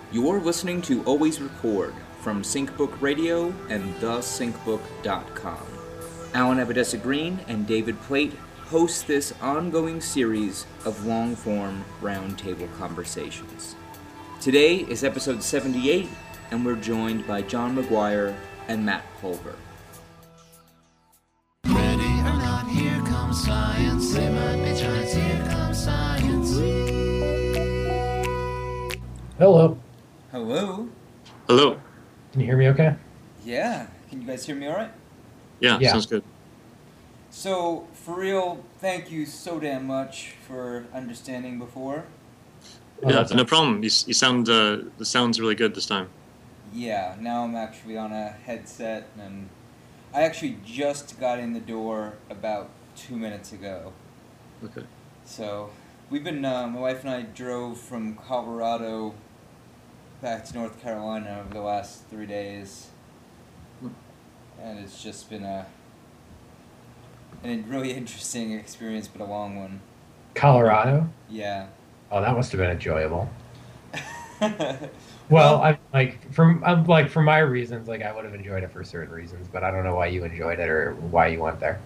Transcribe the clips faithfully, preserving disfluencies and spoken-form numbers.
You're listening to Always Record from SyncBook Radio and the sync book dot com. Alan Abadessa Green and David Plate host this ongoing series of long-form roundtable conversations. Today is episode seventy-eight, and we're joined by John McGuire and Matt Pulver. Ready or not, here comes science. They might be giants, here comes science. Hello. Hello. Hello. Can you hear me okay? Yeah. Can you guys hear me all right? Yeah, Yeah. sounds good. So, for real, thank you so damn much for understanding before. Oh, yeah, that's no problem. You, s- you sound uh, the sound's really good this time. Yeah, now I'm actually on a headset, and I actually just got in the door about two minutes ago. Okay. So, we've been, uh, my wife and I drove from Colorado back to North Carolina over the last three days. Hmm. And it's just been a, a really interesting experience, but a long one. Colorado? Yeah. Oh, that must have been enjoyable. Well, I like from I'm like for my reasons, like I would have enjoyed it for certain reasons, but I don't know why you enjoyed it or why you went there.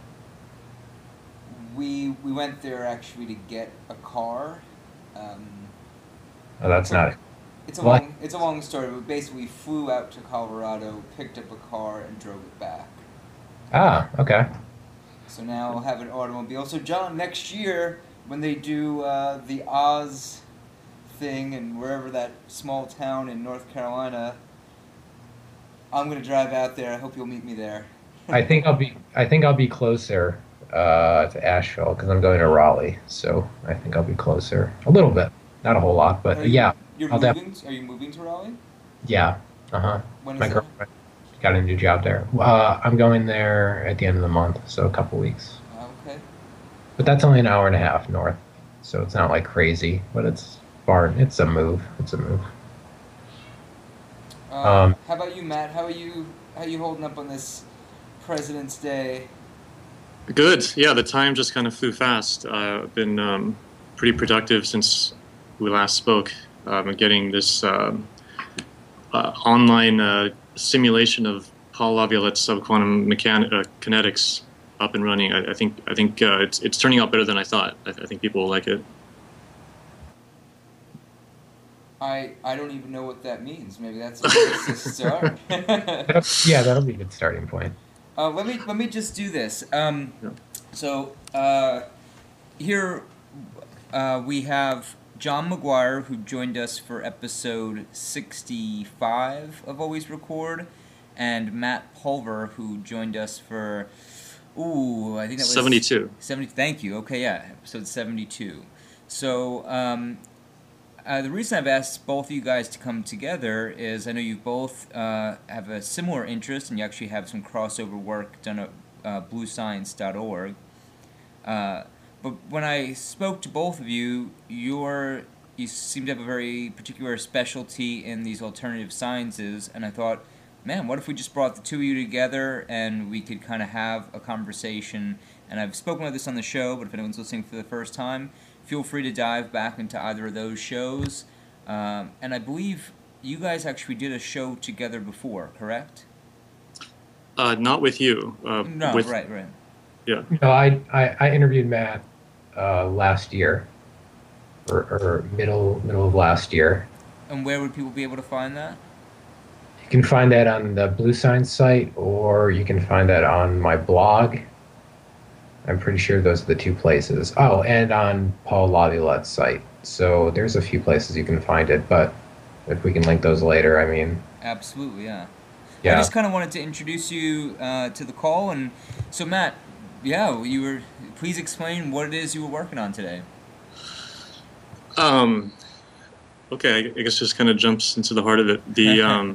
we we went there actually to get a car. Um, Oh, that's not. It's a What? long it's a long story, but basically we flew out to Colorado, picked up a car, and drove it back. Ah, okay. So now I'll have an automobile. So John, next year when they do uh, the Oz thing and wherever that small town in North Carolina, I'm gonna drive out there. I hope you'll meet me there. I think I'll be I think I'll be closer uh, to Asheville because I'm going to Raleigh, so I think I'll be closer a little bit, not a whole lot, but Are you- yeah, You're I'll def- moving? Are you moving to Raleigh? yeah, uh huh. When is My that? girlfriend got a new job there. Uh, I'm going there at the end of the month, so a couple weeks. Oh, okay. But that's only an hour and a half north, so it's not like crazy, but it's far. It's a move. It's a move. Uh, Um, how about you, Matt? How are you? How are you holding up on this President's Day? Good. Yeah, the time just kind of flew fast. Uh, I've been um, pretty productive since we last spoke. Um, I'm getting this um uh, online uh, simulation of Paul Laviolette's subquantum mechan- uh, kinetics up and running. I, I think I think uh, it's it's turning out better than I thought. I, I think people will like it. I I don't even know what that means. Maybe that's a place to start. That's- yeah, that'll be a good starting point. Uh, let me let me just do this. Um, Yeah. So uh, here uh, we have John McGuire, who joined us for episode sixty-five of Always Record, and Matt Pulver, who joined us for ooh, I think that was seventy-two. Seventy. Thank you. Okay, yeah, episode seventy-two. So um, uh, the reason I've asked both of you guys to come together is I know you both uh, have a similar interest, and you actually have some crossover work done at uh, blue science dot org. Uh, but when I spoke to both of you, you're, you seem to have a very particular specialty in these alternative sciences, and I thought, man, what if we just brought the two of you together and we could kind of have a conversation? And I've spoken about this on the show, but if anyone's listening for the first time, feel free to dive back into either of those shows. Um, and I believe you guys actually did a show together before, correct? Uh, not with you. Uh, No, with, right, right. Yeah. No, I I, I interviewed Matt uh, last year, or, or middle middle of last year. And where would people be able to find that? You can find that on the Blue Science site, or you can find that on my blog. I'm pretty sure those are the two places. Oh, and on Paul Laviolette's site. So there's a few places you can find it, but if we can link those later, I mean, Absolutely, yeah. I yeah. just kind of wanted to introduce you uh, to the call, and so Matt, yeah, you were. Please explain what it is you were working on today. Um, okay, I I guess just kind of jumps into the heart of it. The um,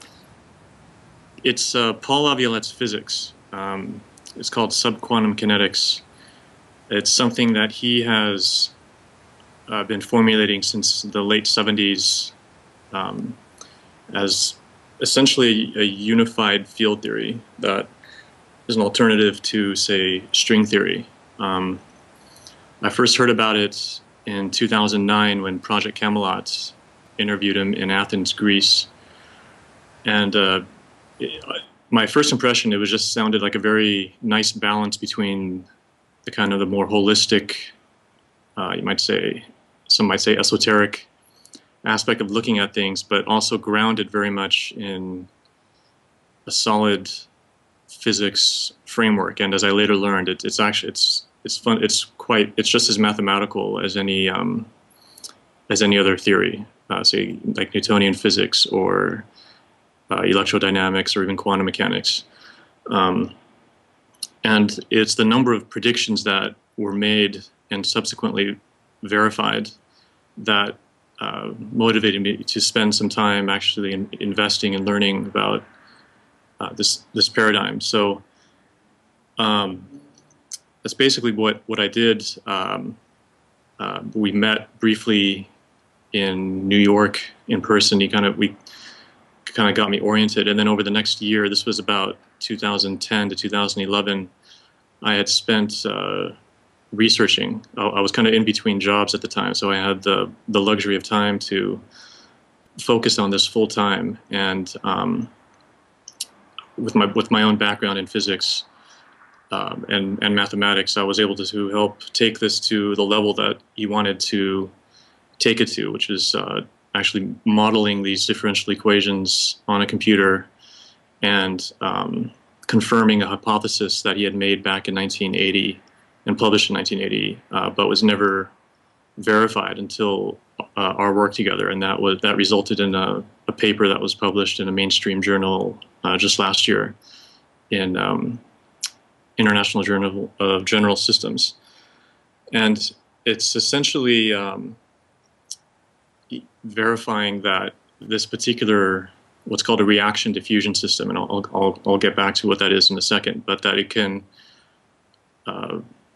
it's uh, Paul Laviolette's physics. Um, it's called subquantum kinetics. It's something that he has uh, been formulating since the late seventies um, as essentially a unified field theory that is an alternative to, say, string theory. Um, I first heard about it in two thousand nine when Project Camelot interviewed him in Athens, Greece. And uh, it, my first impression, it was just sounded like a very nice balance between the kind of the more holistic, uh, you might say, some might say esoteric aspect of looking at things, but also grounded very much in a solid physics framework. And as I later learned, it, it's actually it's it's fun. It's quite it's just as mathematical as any um, as any other theory, uh, say like Newtonian physics or uh, electrodynamics or even quantum mechanics. Um, and it's the number of predictions that were made and subsequently verified that uh, motivated me to spend some time actually in, investing and learning about uh, this this paradigm. So um, that's basically what what I did. Um, uh, we met briefly in New York in person. He kind of we kind of got me oriented, and then over the next year, this was about two thousand ten to two thousand eleven, I had spent uh, researching. I, I was kind of in between jobs at the time, so I had the the luxury of time to focus on this full time. And um, with my with my own background in physics um, and and mathematics, I was able to, to help take this to the level that he wanted to take it to, which is uh, actually modeling these differential equations on a computer and um, confirming a hypothesis that he had made back in nineteen eighty and published in nineteen eighty, uh, but was never verified until uh, our work together, and that was that resulted in a, a paper that was published in a mainstream journal uh, just last year in um, International Journal of General Systems, and it's essentially um, verifying that this particular what's called a reaction diffusion system, and I'll, I'll, I'll get back to what that is in a second, but that it can uh,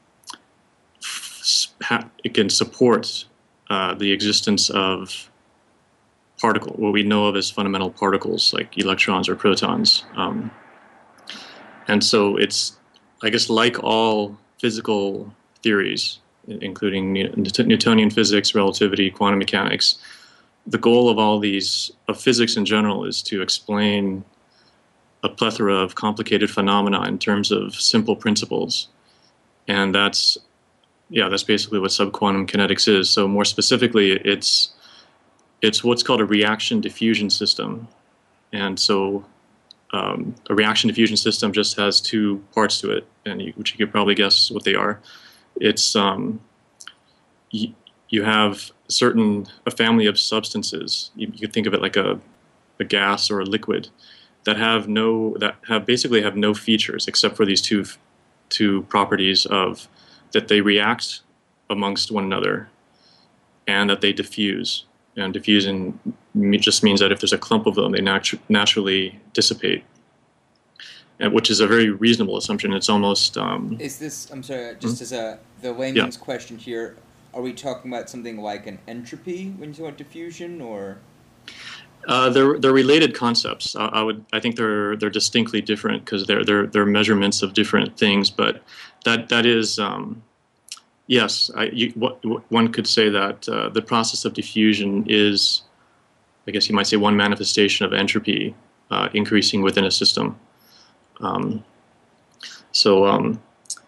it can support uh, the existence of particle, what we know of as fundamental particles like electrons or protons. Um, and so it's, I guess, like all physical theories, including Newtonian physics, relativity, quantum mechanics, the goal of all these, of physics in general, is to explain a plethora of complicated phenomena in terms of simple principles. And that's, yeah, that's basically what subquantum kinetics is. So more specifically, it's it's what's called a reaction diffusion system. And so um, a reaction diffusion system just has two parts to it, and you, which you could probably guess what they are. It's um, y you have certain a family of substances. You, you could think of it like a a gas or a liquid that have no that have basically have no features except for these two two properties of that they react amongst one another and that they diffuse. And diffusing just means that if there's a clump of them, they natu naturally dissipate, and which is a very reasonable assumption. It's almost um, is this? I'm sorry, just hmm? as a the layman's Yeah. question here. Are we talking about something like an entropy when you talk about diffusion, or? Uh, they're they're related concepts. I, I would I think they're they're distinctly different because they're they're they're measurements of different things. But that that is um, yes. I, you, what, one could say that uh, the process of diffusion is, I guess you might say, one manifestation of entropy uh, increasing within a system. Um, so um,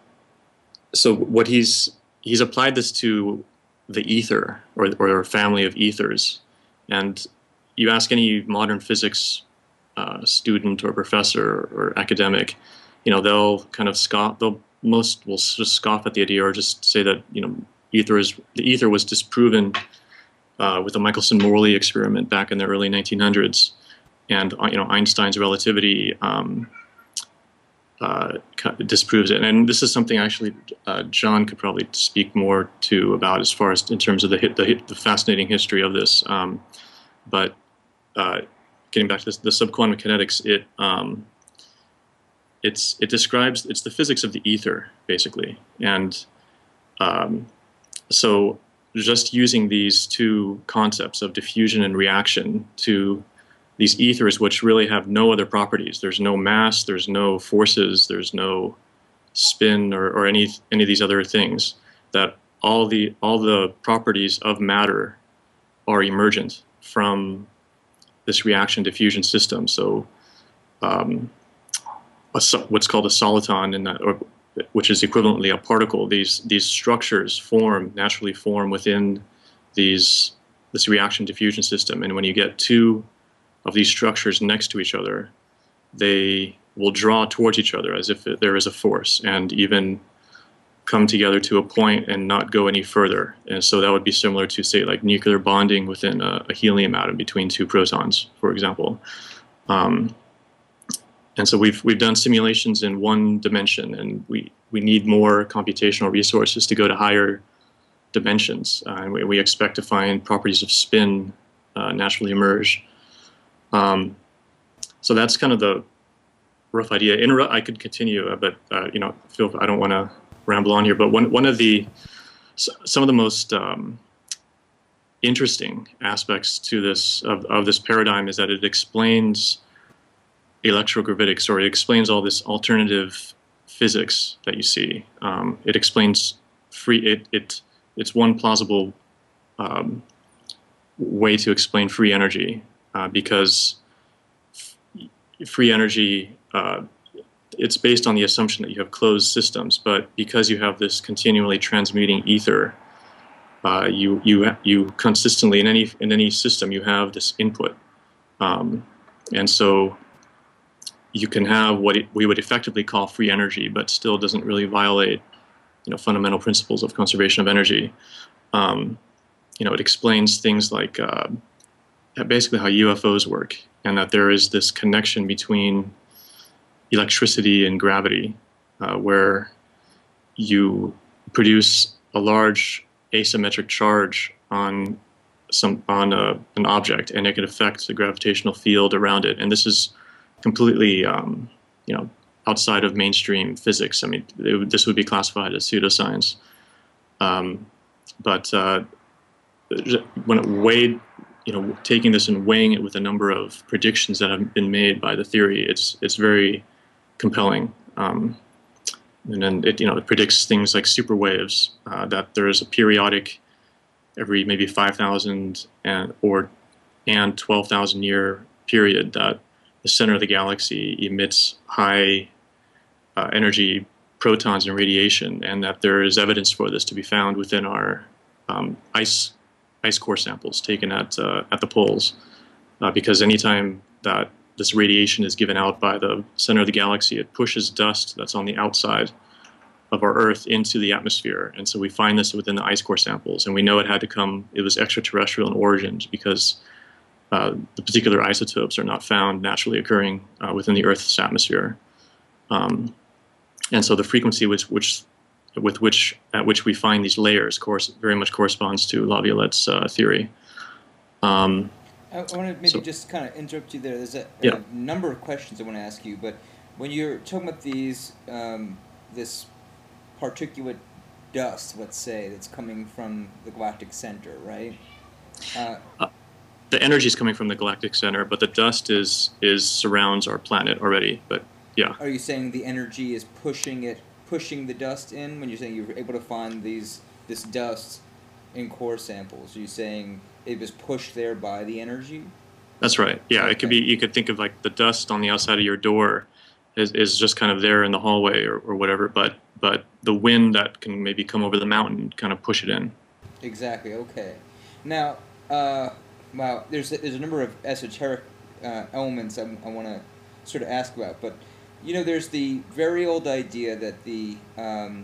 so what he's he's applied this to the ether or or a family of ethers, and you ask any modern physics uh, student or professor or academic, you know, they'll kind of scoff. They'll most will just scoff at the idea or just say that, you know, ether is the ether was disproven uh, with the Michelson-Morley experiment back in the early nineteen hundreds, and you know Einstein's relativity um, uh, disproves it. And this is something actually uh, John could probably speak more to about as far as in terms of the the, the fascinating history of this, um, but. Uh, getting back to this, the subquantum kinetics, it um, it's it describes it's the physics of the ether basically, and um, so just using these two concepts of diffusion and reaction to these ethers, which really have no other properties. There's no mass, there's no forces, there's no spin or, or any any of these other things. That all the all the properties of matter are emergent from this reaction diffusion system. So um, a, what's called a soliton, in that, or, which is equivalently a particle, these these structures form, naturally form within these this reaction diffusion system. And when you get two of these structures next to each other, they will draw towards each other as if there is a force, and even come together to a point and not go any further. And so that would be similar to, say, like nuclear bonding within a, a helium atom between two protons, for example. Um, and so we've we've done simulations in one dimension, and we we need more computational resources to go to higher dimensions. Uh, and we, we expect to find properties of spin uh, naturally emerge. Um, so that's kind of the rough idea. In, I could continue, uh, but uh, you know, feel I don't want to ramble on here. But one one of the some of the most um, interesting aspects to this of, of this paradigm is that it explains electrogravitics, or it explains all this alternative physics that you see. Um, it explains free. It it it's one plausible um, way to explain free energy, uh, because free energy, uh, it's based on the assumption that you have closed systems, but because you have this continually transmuting ether, uh, you you you consistently in any in any system you have this input, um, and so you can have what it, we would effectively call free energy, but still doesn't really violate, you know, fundamental principles of conservation of energy. Um, you know, it explains things like uh, basically how U F Os work, and that there is this connection between electricity and gravity, uh, where you produce a large asymmetric charge on some on a, an object, and it can affect the gravitational field around it. And this is completely, um, you know, outside of mainstream physics. I mean, it, this would be classified as pseudoscience. Um, but uh, when it weighed, you know, taking this and weighing it with a number of predictions that have been made by the theory, it's it's very compelling. Um, and then it, you know, it predicts things like super waves, uh, that there is a periodic every maybe five thousand and or and twelve thousand year period that the center of the galaxy emits high uh, energy protons and radiation, and that there is evidence for this to be found within our um, ice ice core samples taken at uh, at the poles, uh, because anytime that this radiation is given out by the center of the galaxy, it pushes dust that's on the outside of our Earth into the atmosphere. And so we find this within the ice core samples, and we know it had to come, it was extraterrestrial in origins, because uh, the particular isotopes are not found naturally occurring uh, within the Earth's atmosphere. Um, and so the frequency which, which with which at which we find these layers course very much corresponds to Laviolette's uh, theory. Um, I, I want to maybe so, just kind of interrupt you there. There's a, yeah. a number of questions I want to ask you, but when you're talking about these, um, this particulate dust, let's say, that's coming from the galactic center, right? Uh, uh, the energy is coming from the galactic center, but the dust is is surrounds our planet already. But yeah. Are you saying the energy is pushing it, pushing the dust in? When you're saying you're able to find these this dust in core samples, are you saying it was pushed there by the energy? That's right. Yeah, okay. It could be. You could think of like the dust on the outside of your door is is just kind of there in the hallway or, or whatever. But but the wind that can maybe come over the mountain kind of push it in. Exactly. Okay. Now, uh, wow. There's a, there's a number of esoteric uh, elements I, I want to sort of ask about, but you know, there's the very old idea that the um,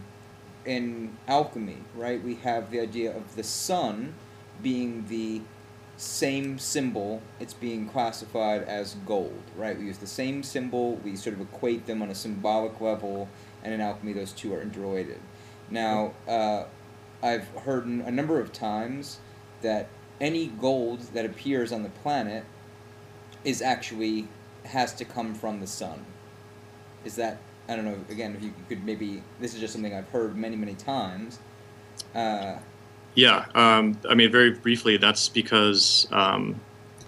in alchemy, right? We have the idea of the sun being the same symbol. It's being classified as gold, right? We use the same symbol. We sort of equate them on a symbolic level, and in alchemy, those two are interrelated. Now, uh, I've heard a number of times that any gold that appears on the planet is actually has to come from the sun. Is that, I don't know, again, if you could maybe, this is just something I've heard many, many times. Uh, yeah, um, I mean, very briefly, that's because um,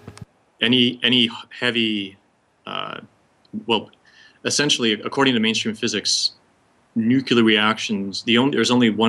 any any heavy, uh, well, essentially, according to mainstream physics, nuclear reactions, the only, there's only one place outside of our own nuclear reactors. Like before man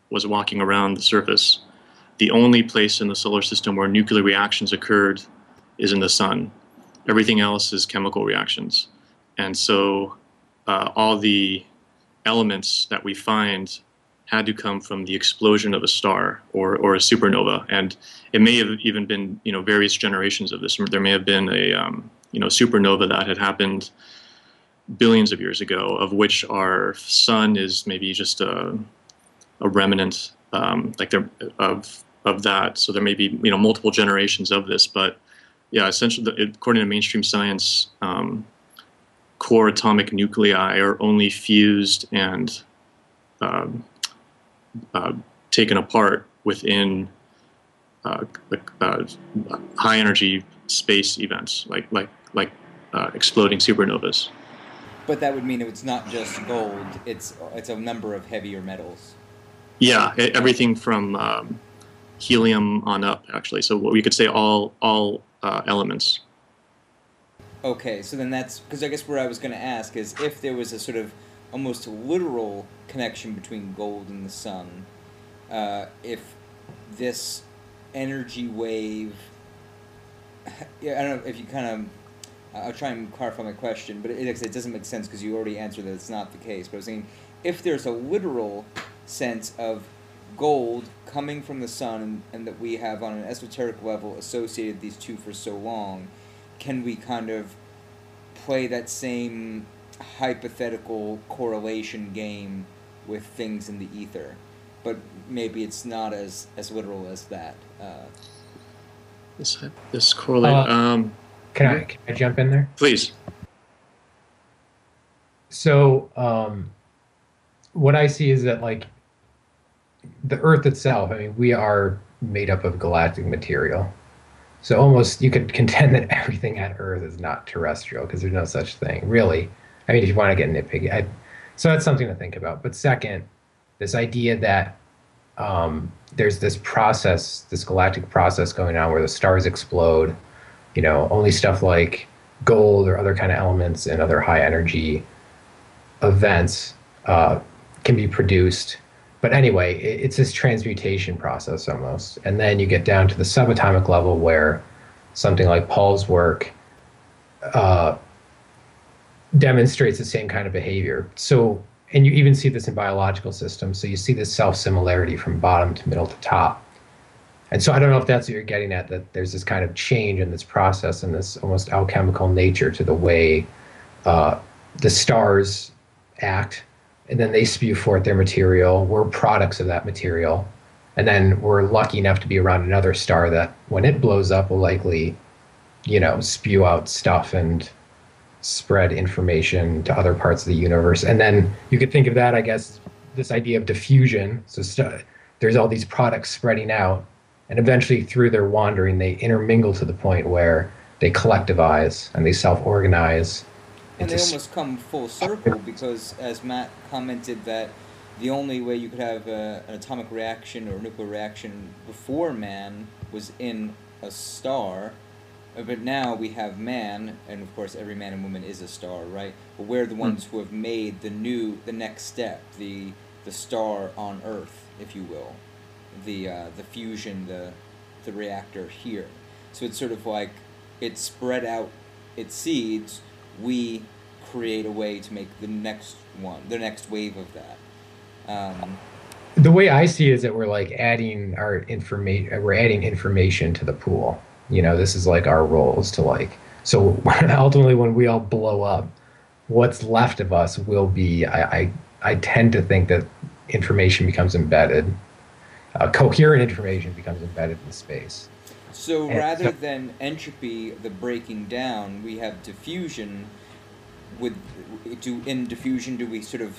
was walking around the surface, the only place in the solar system where nuclear reactions occurred is in the sun. Everything else is chemical reactions. And so uh, all the elements that we find had to come from the explosion of a star or, or a supernova. And it may have even been, you know, various generations of this. There may have been a, um, you know, supernova that had happened billions of years ago, of which our sun is maybe just a, a remnant, um, like there, of of that. So there may be, you know, multiple generations of this. But yeah, essentially, according to mainstream science, um, core atomic nuclei are only fused and um, uh, taken apart within uh, uh, high energy space events, like like like uh, exploding supernovas. But that would mean it's not just gold; it's it's a number of heavier metals. Yeah, everything from um, helium on up, actually. So we could say all all uh, elements. Okay, so then that's because I guess where I was going to ask is if there was a sort of almost literal connection between gold and the sun, uh, if this energy wave, yeah, I don't know if you kind of, I'll try and clarify my question, but it, it doesn't make sense because you already answered that it's not the case. But I was saying, if there's a literal sense of gold coming from the sun and, and that we have on an esoteric level associated these two for so long, can we kind of play that same hypothetical correlation game with things in the ether? But maybe it's not as, as literal as that. Uh, this this correlate. Uh, um, Can I can I jump in there? please. So um, what I see is that like the Earth itself, I mean, we are made up of galactic material. So almost you could contend that everything on Earth is not terrestrial because there's no such thing, really. I mean, if you want to get nitpicky, I, so that's something to think about. But second, this idea that um, there's this process, this galactic process going on where the stars explode, you know, only stuff like gold or other kind of elements and other high energy events uh, can be produced. But anyway, it, it's this transmutation process almost. And then you get down to the subatomic level where something like Paul's work uh, demonstrates the same kind of behavior. So, and you even see this in biological systems. So you see this self-similarity from bottom to middle to top. And so I don't know if that's what you're getting at, that there's this kind of change in this process and this almost alchemical nature to the way uh, the stars act, and then they spew forth their material. We're products of that material. And then we're lucky enough to be around another star that when it blows up will likely, you know, spew out stuff and spread information to other parts of the universe. And then you could think of that, I guess, this idea of diffusion. So st- there's all these products spreading out, and eventually through their wandering, they intermingle to the point where they collectivize and they self-organize. and they almost come full circle because, as Matt commented, that the only way you could have a, an atomic reaction or nuclear reaction before man was in a star. But now we have man, and of course every man and woman is a star, right? But we're the ones who have made the new, the next step, the the star on Earth, if you will, the uh, the fusion, the the reactor here. So it's sort of like it spread out its seeds. We create a way to make the next one, the next wave of that. Um, the way I see it is that we're like adding our information, we're adding information to the pool. You know, this is like our roles to like, so ultimately when we all blow up, what's left of us will be, I, I, I tend to think that information becomes embedded, uh, coherent information becomes embedded in space. So And rather so- than entropy, the breaking down, we have diffusion. With do in diffusion, do we sort of,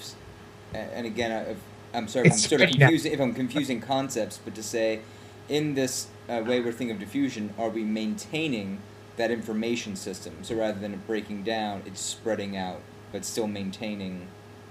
and again, I, I'm sorry, if I'm It's sort of spreading out. confusing if I'm confusing concepts, but to say, in this uh, way we're thinking of diffusion, are we maintaining that information system? So rather than it breaking down, it's spreading out, but still maintaining.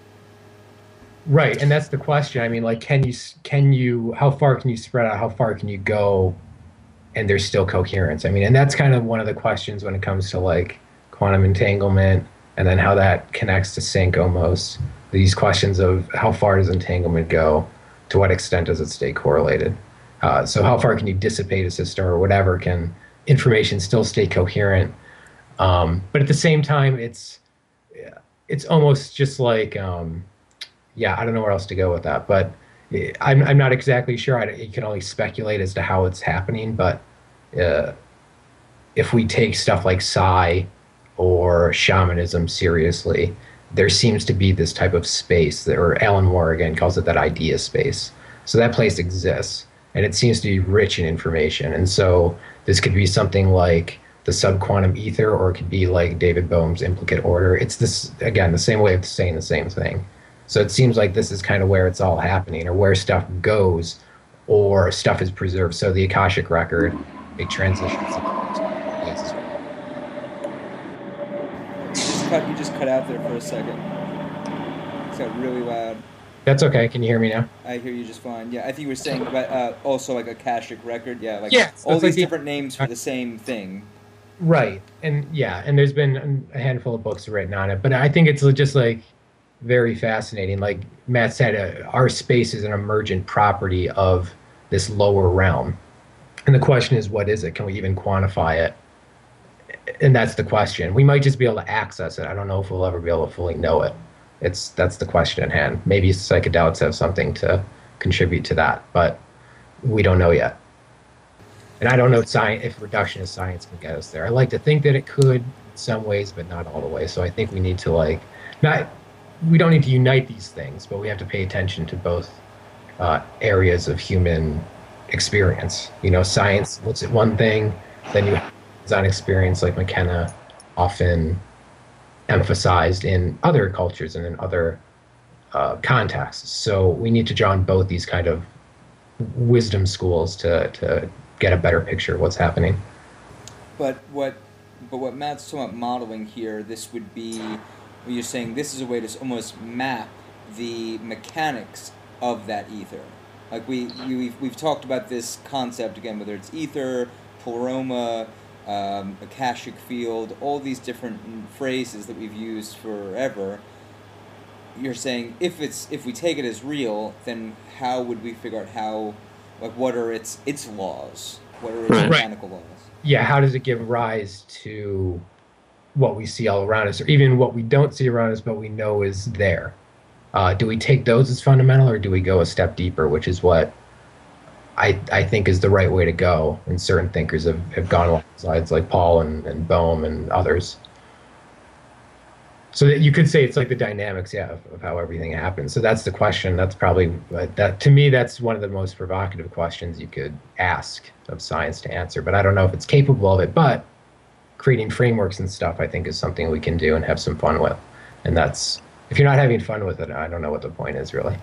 Right, and that's the question. I mean, like, can you, s- can you, how far can you spread out? How far can you go, and there's still coherence? I mean, and that's kind of one of the questions when it comes to like quantum entanglement, and then how that connects to sync almost. These questions of how far does entanglement go to what extent does it stay correlated? Uh, so how far can you dissipate a system or whatever? Can information still stay coherent? Um, but at the same time, it's it's almost just like um, yeah, I don't know where else to go with that, but I'm I'm not exactly sure. I, you can only speculate as to how it's happening, but uh, if we take stuff like psi or shamanism seriously, there seems to be this type of space that, or Alan Moore again calls it that idea space. So that place exists, and it seems to be rich in information. And so this could be something like the subquantum ether, or it could be like David Bohm's implicate order. It's this, again, the same way of saying the same thing. So it seems like this is kind of where it's all happening, or where stuff goes, or stuff is preserved. So the Akashic record, it transitions. You just cut. You just cut out there for a second. It's got really loud. That's okay. Can you hear me now? I hear you just fine. Yeah, I think you were saying about uh, also like Akashic record. Yeah, like yeah, so all these like the, different names for the same thing. Right, and yeah, and there's been a handful of books written on it, but I think it's just like very fascinating. Like Matt said, uh, our space is an emergent property of this lower realm, and the question is, what is it? Can we even quantify it? And that's the question. We might just be able to access it. I don't know if we'll ever be able to fully know it. It's that's the question at hand. Maybe psychedelics have something to contribute to that, but we don't know yet. And I don't know science, if reductionist science can get us there. I like to think that it could in some ways, but not all the way. So I think we need to like, not, we don't need to unite these things, but we have to pay attention to both uh, areas of human experience. You know, science looks at one thing, then you have hands-on experience like McKenna often emphasized in other cultures and in other uh, contexts. So we need to draw on both these kind of wisdom schools to, to get a better picture of what's happening. But what, but what Matt's talking about modeling here, this would be, you're saying this is a way to almost map the mechanics of that ether. Like we, you, we've, we've talked about this concept again, whether it's ether, pleroma, um, Akashic field, all these different phrases that we've used forever. You're saying if it's if we take it as real, then how would we figure out how, like, what are its its laws? What are its right. mechanical laws? Yeah, how does it give rise to what we see all around us, or even what we don't see around us but we know is there? Uh, do we take those as fundamental, or do we go a step deeper, which is what I I think is the right way to go, and certain thinkers have, have gone along sides, like Paul and, and Bohm and others. So that you could say it's like the dynamics, yeah, of, of how everything happens. So that's the question. That's probably, that to me, that's one of the most provocative questions you could ask of science to answer. But I don't know if it's capable of it. But creating frameworks and stuff, I think, is something we can do and have some fun with. And that's, if you're not having fun with it, I don't know what the point is, really.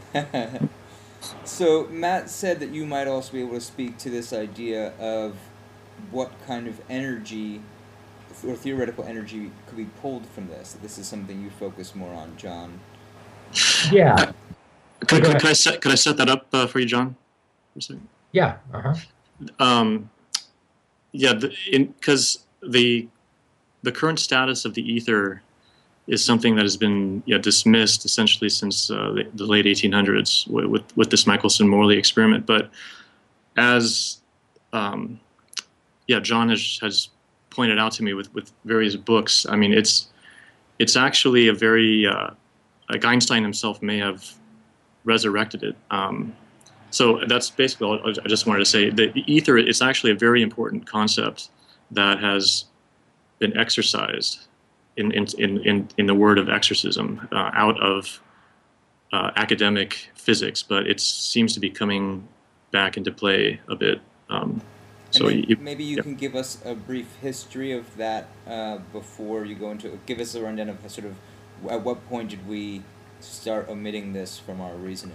So Matt said that you might also be able to speak to this idea of what kind of energy or theoretical energy could be pulled from this. This is something you focus more on, John. Yeah. Uh, could, could, could I set could I set that up uh, for you, John? For a second? Yeah. Uh huh. Um, yeah, because the, the the current status of the ether is something that has been you know, dismissed essentially since uh, the, the late eighteen hundreds with, with with this Michelson-Morley experiment. But as um, yeah, John has has pointed out to me with, with various books, I mean, it's it's actually a very, uh, like Einstein himself may have resurrected it. Um, so that's basically all I just wanted to say. The ether, it's actually a very important concept that has been exercised in, in, in, in the word of exorcism uh, out of uh, academic physics, but it seems to be coming back into play a bit. Um, So you, maybe you yeah. can give us a brief history of that uh, before you go into give us a rundown of sort of at what point did we start omitting this from our reasoning?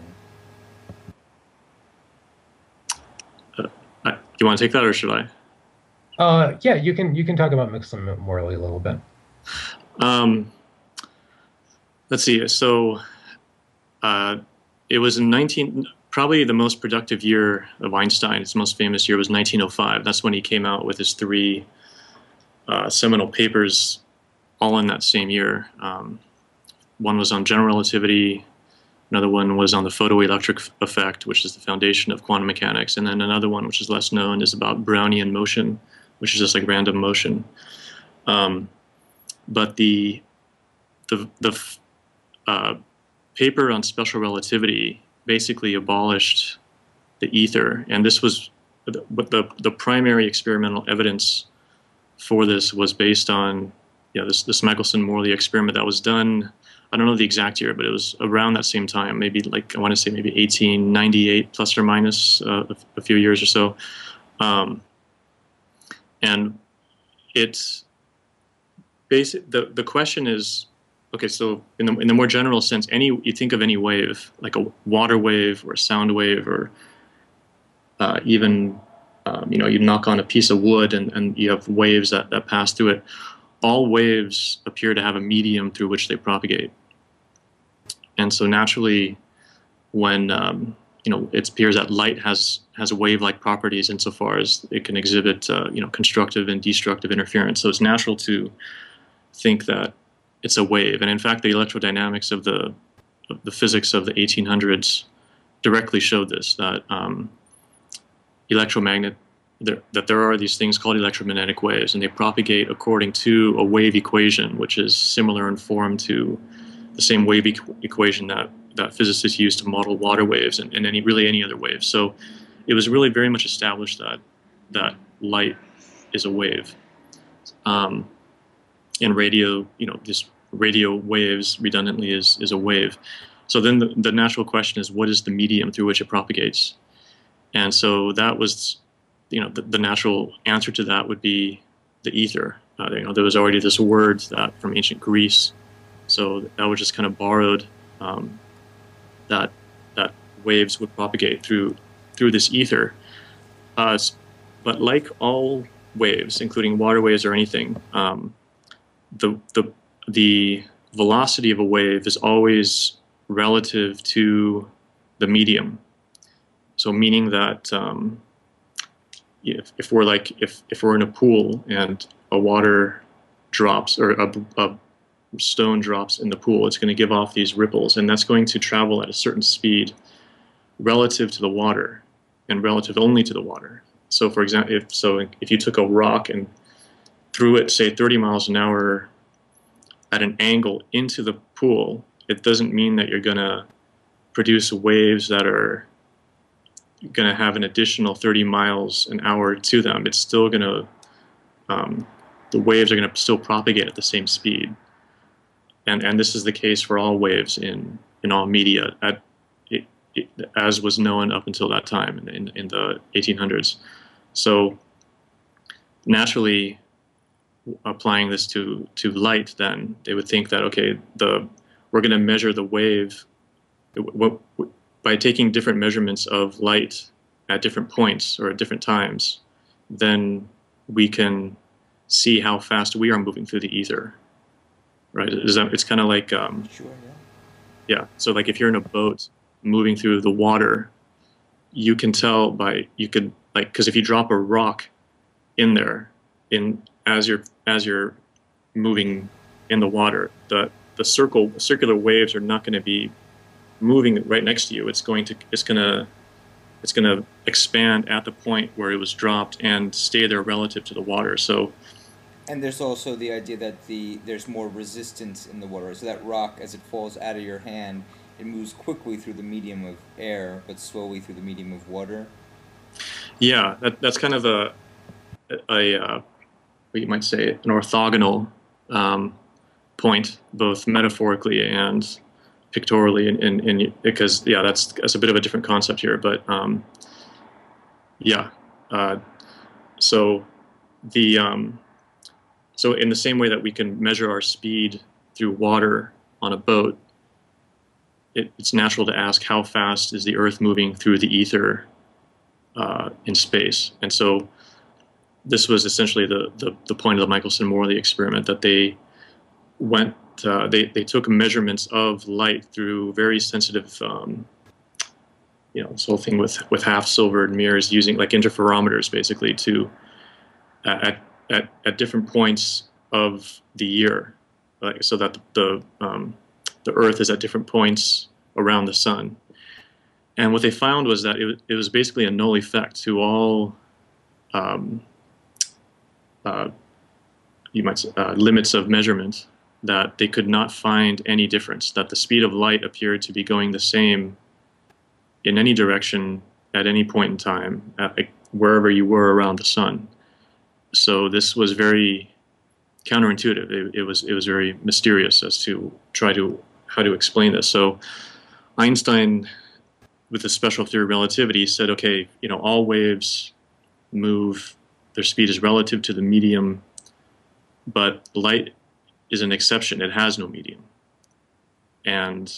Uh, I, you want to take that, or should I? Uh, yeah, you can you can talk about Michelson-Morley a little bit. Um, let's see. So uh, it was in nineteen. Probably the most productive year of Einstein, his most famous year, was nineteen oh five. That's when he came out with his three uh, seminal papers, all in that same year. Um, one was on general relativity, Another one was on the photoelectric effect, which is the foundation of quantum mechanics. And then another one, which is less known, is about Brownian motion, which is just like random motion. Um, but the the the uh, paper on special relativity basically abolished the ether, and this was but the the primary experimental evidence for this was based on yeah this this Michelson-Morley experiment that was done. I don't know the exact year, but it was around that same time, maybe like I want to say maybe eighteen ninety-eight plus or minus uh, a, a few years or so, um, and it's basic. The the question is, okay, so in the in the more general sense, any you think of any wave, like a water wave or a sound wave, or uh, even um, you know you knock on a piece of wood and, and you have waves that, that pass through it. All waves appear to have a medium through which they propagate, and so naturally, when um, you know it appears that light has has wave-like properties insofar as it can exhibit uh, you know constructive and destructive interference. So it's natural to think that it's a wave, and in fact, the electrodynamics of the of the physics of the eighteen hundreds directly showed this, that um, electromagnet there, that there are these things called electromagnetic waves, and they propagate according to a wave equation, which is similar in form to the same wave equ equation that that physicists use to model water waves and, and any really any other waves. So it was really very much established that that light is a wave. Um, and radio, you know, this radio waves redundantly is is a wave. So then the, the natural question is, what is the medium through which it propagates? And so that was, you know, the, the natural answer to that would be the ether. Uh, you know, there was already this word that from ancient Greece, so that was just kind of borrowed. Um, that that waves would propagate through through this ether. Uh, but like all waves, including water waves or anything, um, the the the velocity of a wave is always relative to the medium. So meaning that um, if, if we're like if, if we're in a pool and a water drops or a, a stone drops in the pool, it's going to give off these ripples, and that's going to travel at a certain speed relative to the water and relative only to the water. So for example, if so if you took a rock and threw it, say thirty miles an hour at an angle into the pool, it doesn't mean that you're going to produce waves that are going to have an additional thirty miles an hour to them. It's still going to, um, the waves are going to still propagate at the same speed. And, and this is the case for all waves in, in all media, at, it, it, as was known up until that time in, in, in the eighteen hundreds. So naturally, applying this to, to light, then they would think that, okay, the, we're going to measure the wave what, by taking different measurements of light at different points or at different times. Then we can see how fast we are moving through the ether. Right? Is that, it's kind of like, um, Sure, yeah. yeah. So like if you're in a boat moving through the water, you can tell by, you could like, because if you drop a rock in there, in as you're as you're moving in the water, the the circle circular waves are not going to be moving right next to you. It's going to it's going to it's going to expand at the point where it was dropped and stay there relative to the water. So. And there's also the idea that the there's more resistance in the water. So that rock, as it falls out of your hand, it moves quickly through the medium of air, but slowly through the medium of water. Yeah, that, that's kind of a, a uh, what you might say, an orthogonal um, point, both metaphorically and pictorially, in, in, in, because, yeah, that's, that's a bit of a different concept here. But, um, yeah, uh, so the... Um, So in the same way that we can measure our speed through water on a boat, it, it's natural to ask how fast is the Earth moving through the ether uh, in space. And so this was essentially the, the, the point of the Michelson-Morley experiment, that they went, uh, they, they took measurements of light through very sensitive, um, you know, this whole thing with, with half-silvered mirrors using like interferometers basically to, uh, at At, at different points of the year, like, so that the um, the Earth is at different points around the sun. And what they found was that it, was- it was basically a null effect to all um, uh, you might say, uh, limits of measurement, that they could not find any difference, that the speed of light appeared to be going the same in any direction at any point in time, at, like, wherever you were around the sun. So this was very counterintuitive. It, it was it was very mysterious as to try to how to explain this. So Einstein, with the special theory of relativity, said, okay, you know, all waves move, their speed is relative to the medium, but light is an exception. It has no medium, and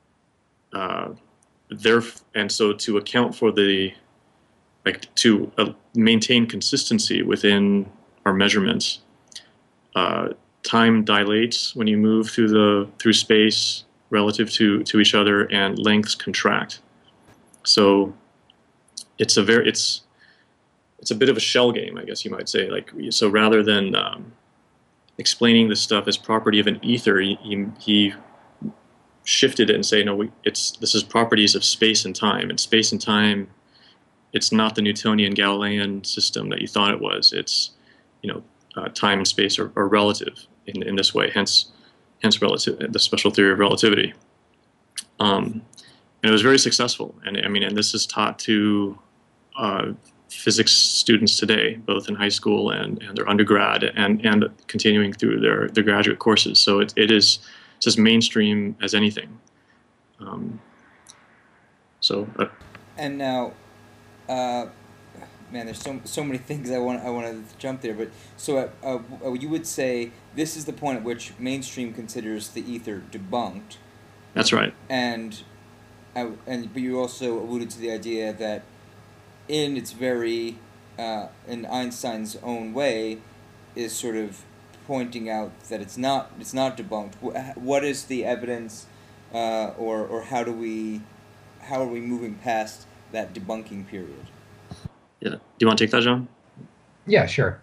uh, there and so to account for the like to uh, maintain consistency within our measurements, uh, time dilates when you move through the through space relative to to each other, and lengths contract. So it's a very it's it's a bit of a shell game, I guess you might say. Like, so rather than um, explaining this stuff as property of an ether, he, he, he shifted it and say, no, we, it's this is properties of space and time. And space and time, it's not the Newtonian Galilean system that you thought it was. It's, you know, uh, time and space are, are relative in, in this way. Hence, hence relative the special theory of relativity. Um, and it was very successful. And I mean, and this is taught to uh, physics students today, both in high school and, and their undergrad, and, and continuing through their, their graduate courses. So it, it is it's as mainstream as anything. Um, so, uh, And now, uh, man, there's so so many things I want I want to jump there. But so uh, uh, you would say this is the point at which mainstream considers the ether debunked. that's right. And, I, and but you also alluded to the idea that, in its very, uh, in Einstein's own way, is sort of pointing out that it's not it's not debunked. What is the evidence, uh, or or how do we, how are we moving past that debunking period? Yeah. Do you want to take that, John? Yeah, sure.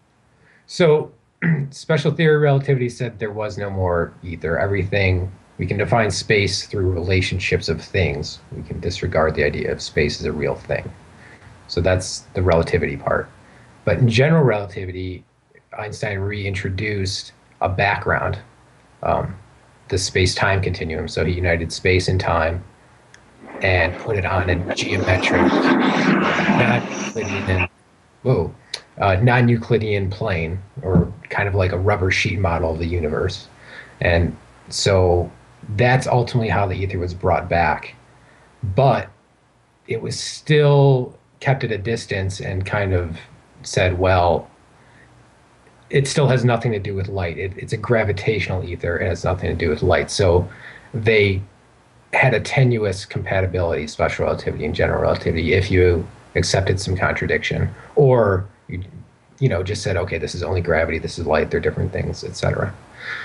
So, special theory of relativity said there was no more ether. Everything, we can define space through relationships of things. We can disregard the idea of space as a real thing. So that's the relativity part. But in general relativity, Einstein reintroduced a background, um, the space-time continuum. So he united space and time and put it on a geometric, non-Euclidean, whoa, uh, non-Euclidean plane, or kind of like a rubber sheet model of the universe. And so that's ultimately how the ether was brought back. But it was still kept at a distance and kind of said, well, it still has nothing to do with light. It, it's a gravitational ether. It has nothing to do with light. So they had a tenuous compatibility, special relativity and general relativity, if you accepted some contradiction, or you, you know, just said, okay, this is only gravity, this is light, they're different things, et cetera.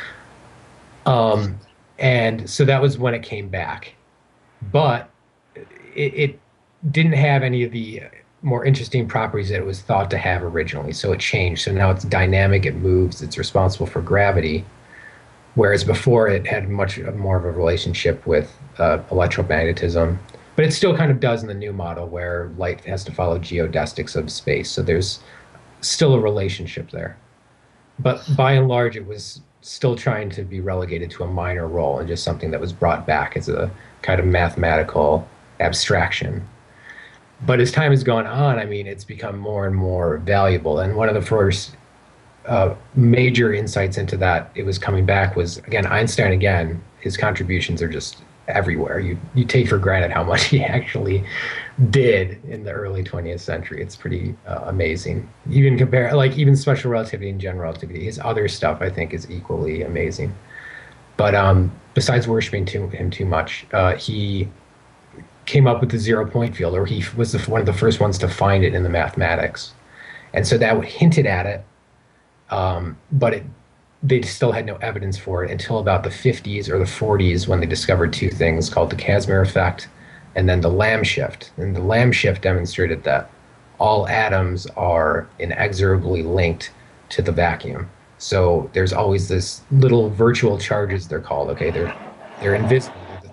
Um, and so that was when it came back, but it, it didn't have any of the more interesting properties that it was thought to have originally. So it changed. So now it's dynamic, it moves, it's responsible for gravity. Whereas before it had much more of a relationship with uh, electromagnetism. But it still kind of does in the new model where light has to follow geodesics of space. So there's still a relationship there. But by and large, it was still trying to be relegated to a minor role and just something that was brought back as a kind of mathematical abstraction. But as time has gone on, I mean, it's become more and more valuable. And one of the first uh, major insights into that it was coming back was, again, Einstein, again, his contributions are just everywhere. You you take for granted how much he actually did in the early twentieth century. It's pretty uh, amazing. Even compare, like even special relativity and general relativity, his other stuff I think is equally amazing. But um, besides worshiping too, him too much, uh, he came up with the zero point field, or he was the, one of the first ones to find it in the mathematics. And so that hinted at it, um, but it, they still had no evidence for it until about the fifties or the forties when they discovered two things called the Casimir effect and then the Lamb shift. And the Lamb shift demonstrated that all atoms are inexorably linked to the vacuum. So there's always this little virtual charges, they're called, okay? They're, they're invisible. They're the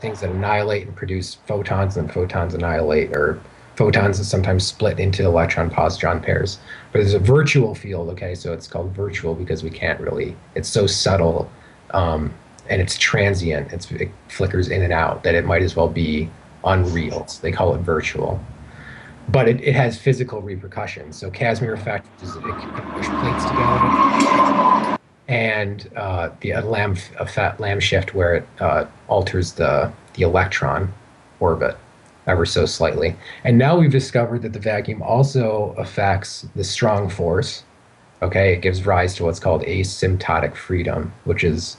things that annihilate and produce photons, and photons annihilate, or photons that sometimes split into electron positron pairs. But there's a virtual field, okay, so it's called virtual because we can't really, it's so subtle, um, and it's transient, it's, it flickers in and out, that it might as well be unreal. So they call it virtual. But it, it has physical repercussions. So Casimir effect, which is it can push plates together, and uh, the uh, Lamb effect, Lamb shift, where it uh, alters the the electron orbit ever so slightly. And now we've discovered that the vacuum also affects the strong force. Okay, it gives rise to what's called asymptotic freedom, which is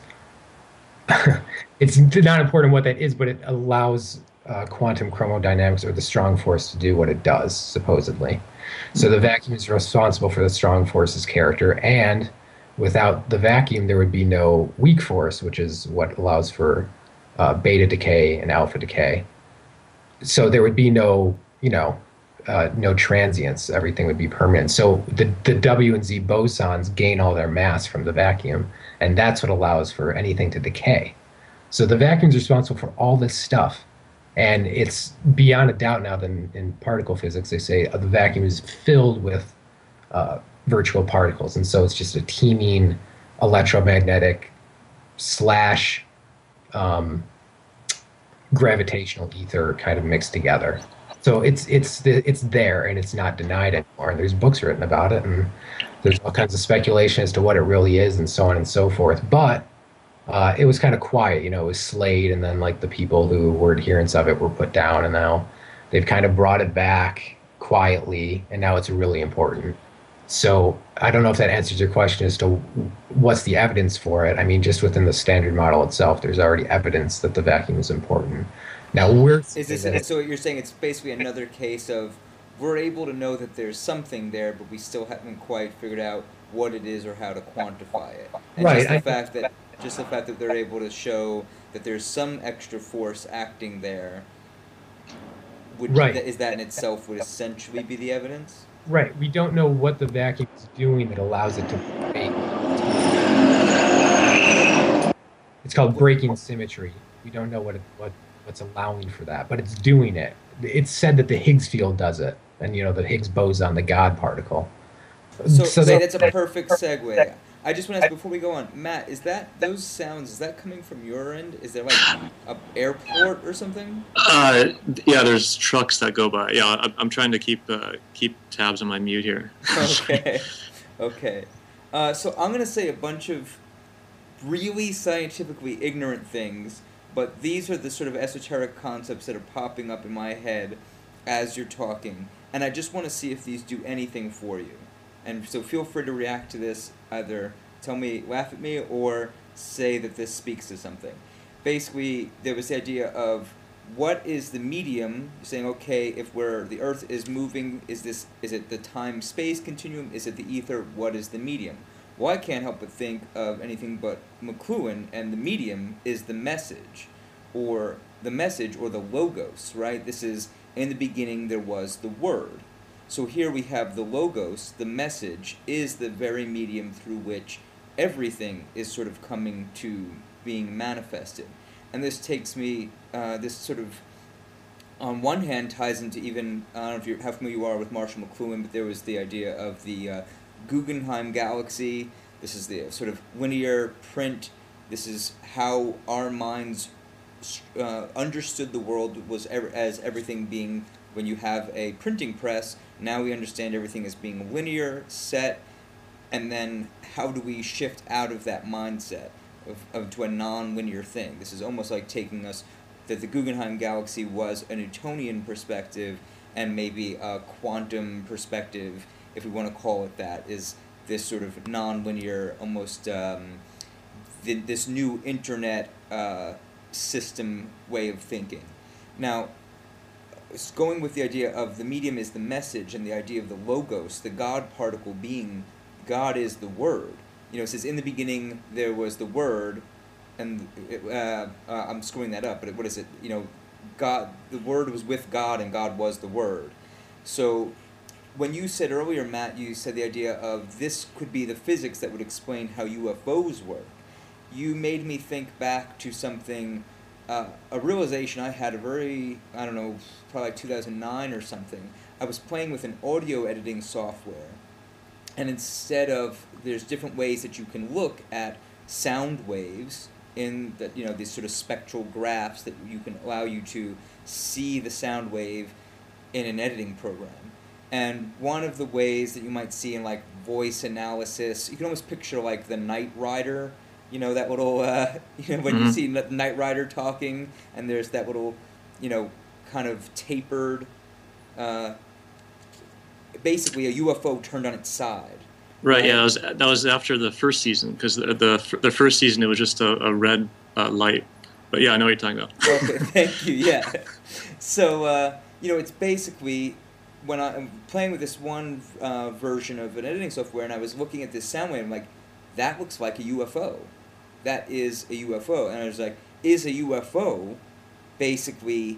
it's not important what that is, but it allows uh, quantum chromodynamics or the strong force to do what it does, supposedly. So the vacuum is responsible for the strong force's character, and without the vacuum, there would be no weak force, which is what allows for uh, beta decay and alpha decay. So there would be no, you know, uh, no transients. Everything would be permanent. So the, the W and Z bosons gain all their mass from the vacuum, and that's what allows for anything to decay. So the vacuum is responsible for all this stuff. And it's beyond a doubt now that in, in particle physics, they say uh, the vacuum is filled with uh, virtual particles. And so it's just a teeming electromagnetic slash um, gravitational ether kind of mixed together. So it's it's the, it's there, and it's not denied anymore. And there's books written about it, and there's all kinds of speculation as to what it really is, and so on and so forth. But uh, it was kind of quiet, you know. It was Slade, and then like the people who were adherents of it were put down, and now they've kind of brought it back quietly, and now it's really important. So I don't know if that answers your question as to what's the evidence for it. I mean, just within the standard model itself, there's already evidence that the vacuum is important. Now, we're Is this so? You're saying it's basically another case of we're able to know that there's something there, but we still haven't quite figured out what it is or how to quantify it. And Right, just the I- fact that just the fact that they're able to show that there's some extra force acting there. Would, Right. Is that in itself would essentially be the evidence? right. We don't know what the vacuum is doing that allows it to break. It's called breaking symmetry. We don't know what it, what what's allowing for that, but it's doing it. It's said that the Higgs field does it, and you know the Higgs boson, the God particle. So, So so the- that's a perfect segue. I just want to ask before we go on, Matt. Is that those sounds? Is that coming from your end? Is there like a airport or something? Uh, yeah, there's trucks that go by. Yeah, I, I'm trying to keep uh, keep tabs on my mute here. Okay, okay. Uh, so I'm gonna say a bunch of really scientifically ignorant things, but these are the sort of esoteric concepts that are popping up in my head as you're talking, and I just want to see if these do anything for you. And so feel free to react to this, either tell me, laugh at me, or say that this speaks to something. Basically, there was the idea of what is the medium, saying, okay, if we're, the Earth is moving, is this, is it the time-space continuum, is it the ether, what is the medium? Well, I can't help but think of anything but McLuhan, and the medium is the message, or the message, or the logos, right? This is, in the beginning there was the word. So here we have the logos, the message, is the very medium through which everything is sort of coming to being manifested. And this takes me, uh, this sort of, on one hand, ties into even, I don't know if you're, how familiar you are with Marshall McLuhan, but there was the idea of the uh, Guggenheim galaxy. This is the sort of linear print. This is how our minds uh, understood the world was ever, as everything being, when you have a printing press, now we understand everything as being linear, set, and then how do we shift out of that mindset of, of to a non-linear thing? This is almost like taking us, that the Guggenheim galaxy was a Newtonian perspective, and maybe a quantum perspective, if we want to call it that, is this sort of non-linear, almost um, th- this new internet uh, system way of thinking. Now, it's going with the idea of the medium is the message, and the idea of the logos, the God particle being, God is the word. You know, it says in the beginning there was the word, and it, uh, uh, I'm screwing that up, but what is it? You know, God, the word was with God, and God was the word. So when you said earlier, Matt, you said the idea of this could be the physics that would explain how U F Os work. You made me think back to something uh, a realization I had a very, I don't know, probably like two thousand nine or something. I was playing with an audio editing software, and instead of, there's different ways that you can look at sound waves in the, you know, these sort of spectral graphs that you can allow you to see the sound wave in an editing program. And one of the ways that you might see in like voice analysis, you can almost picture like the Knight Rider, you know, that little, uh, you know, when Mm-hmm. you see the Knight Rider talking, and there's that little, you know, kind of tapered, uh, basically a U F O turned on its side. Right. Yeah. That was that was after the first season, because the, the the first season it was just a, a red uh, light. But yeah, I know what you're talking about. Okay, thank you. Yeah. So uh, you know, it's basically when I'm playing with this one uh, version of an editing software, and I was looking at this sound wave, I'm like, that looks like a U F O. That is a U F O, and I was like, is a U F O basically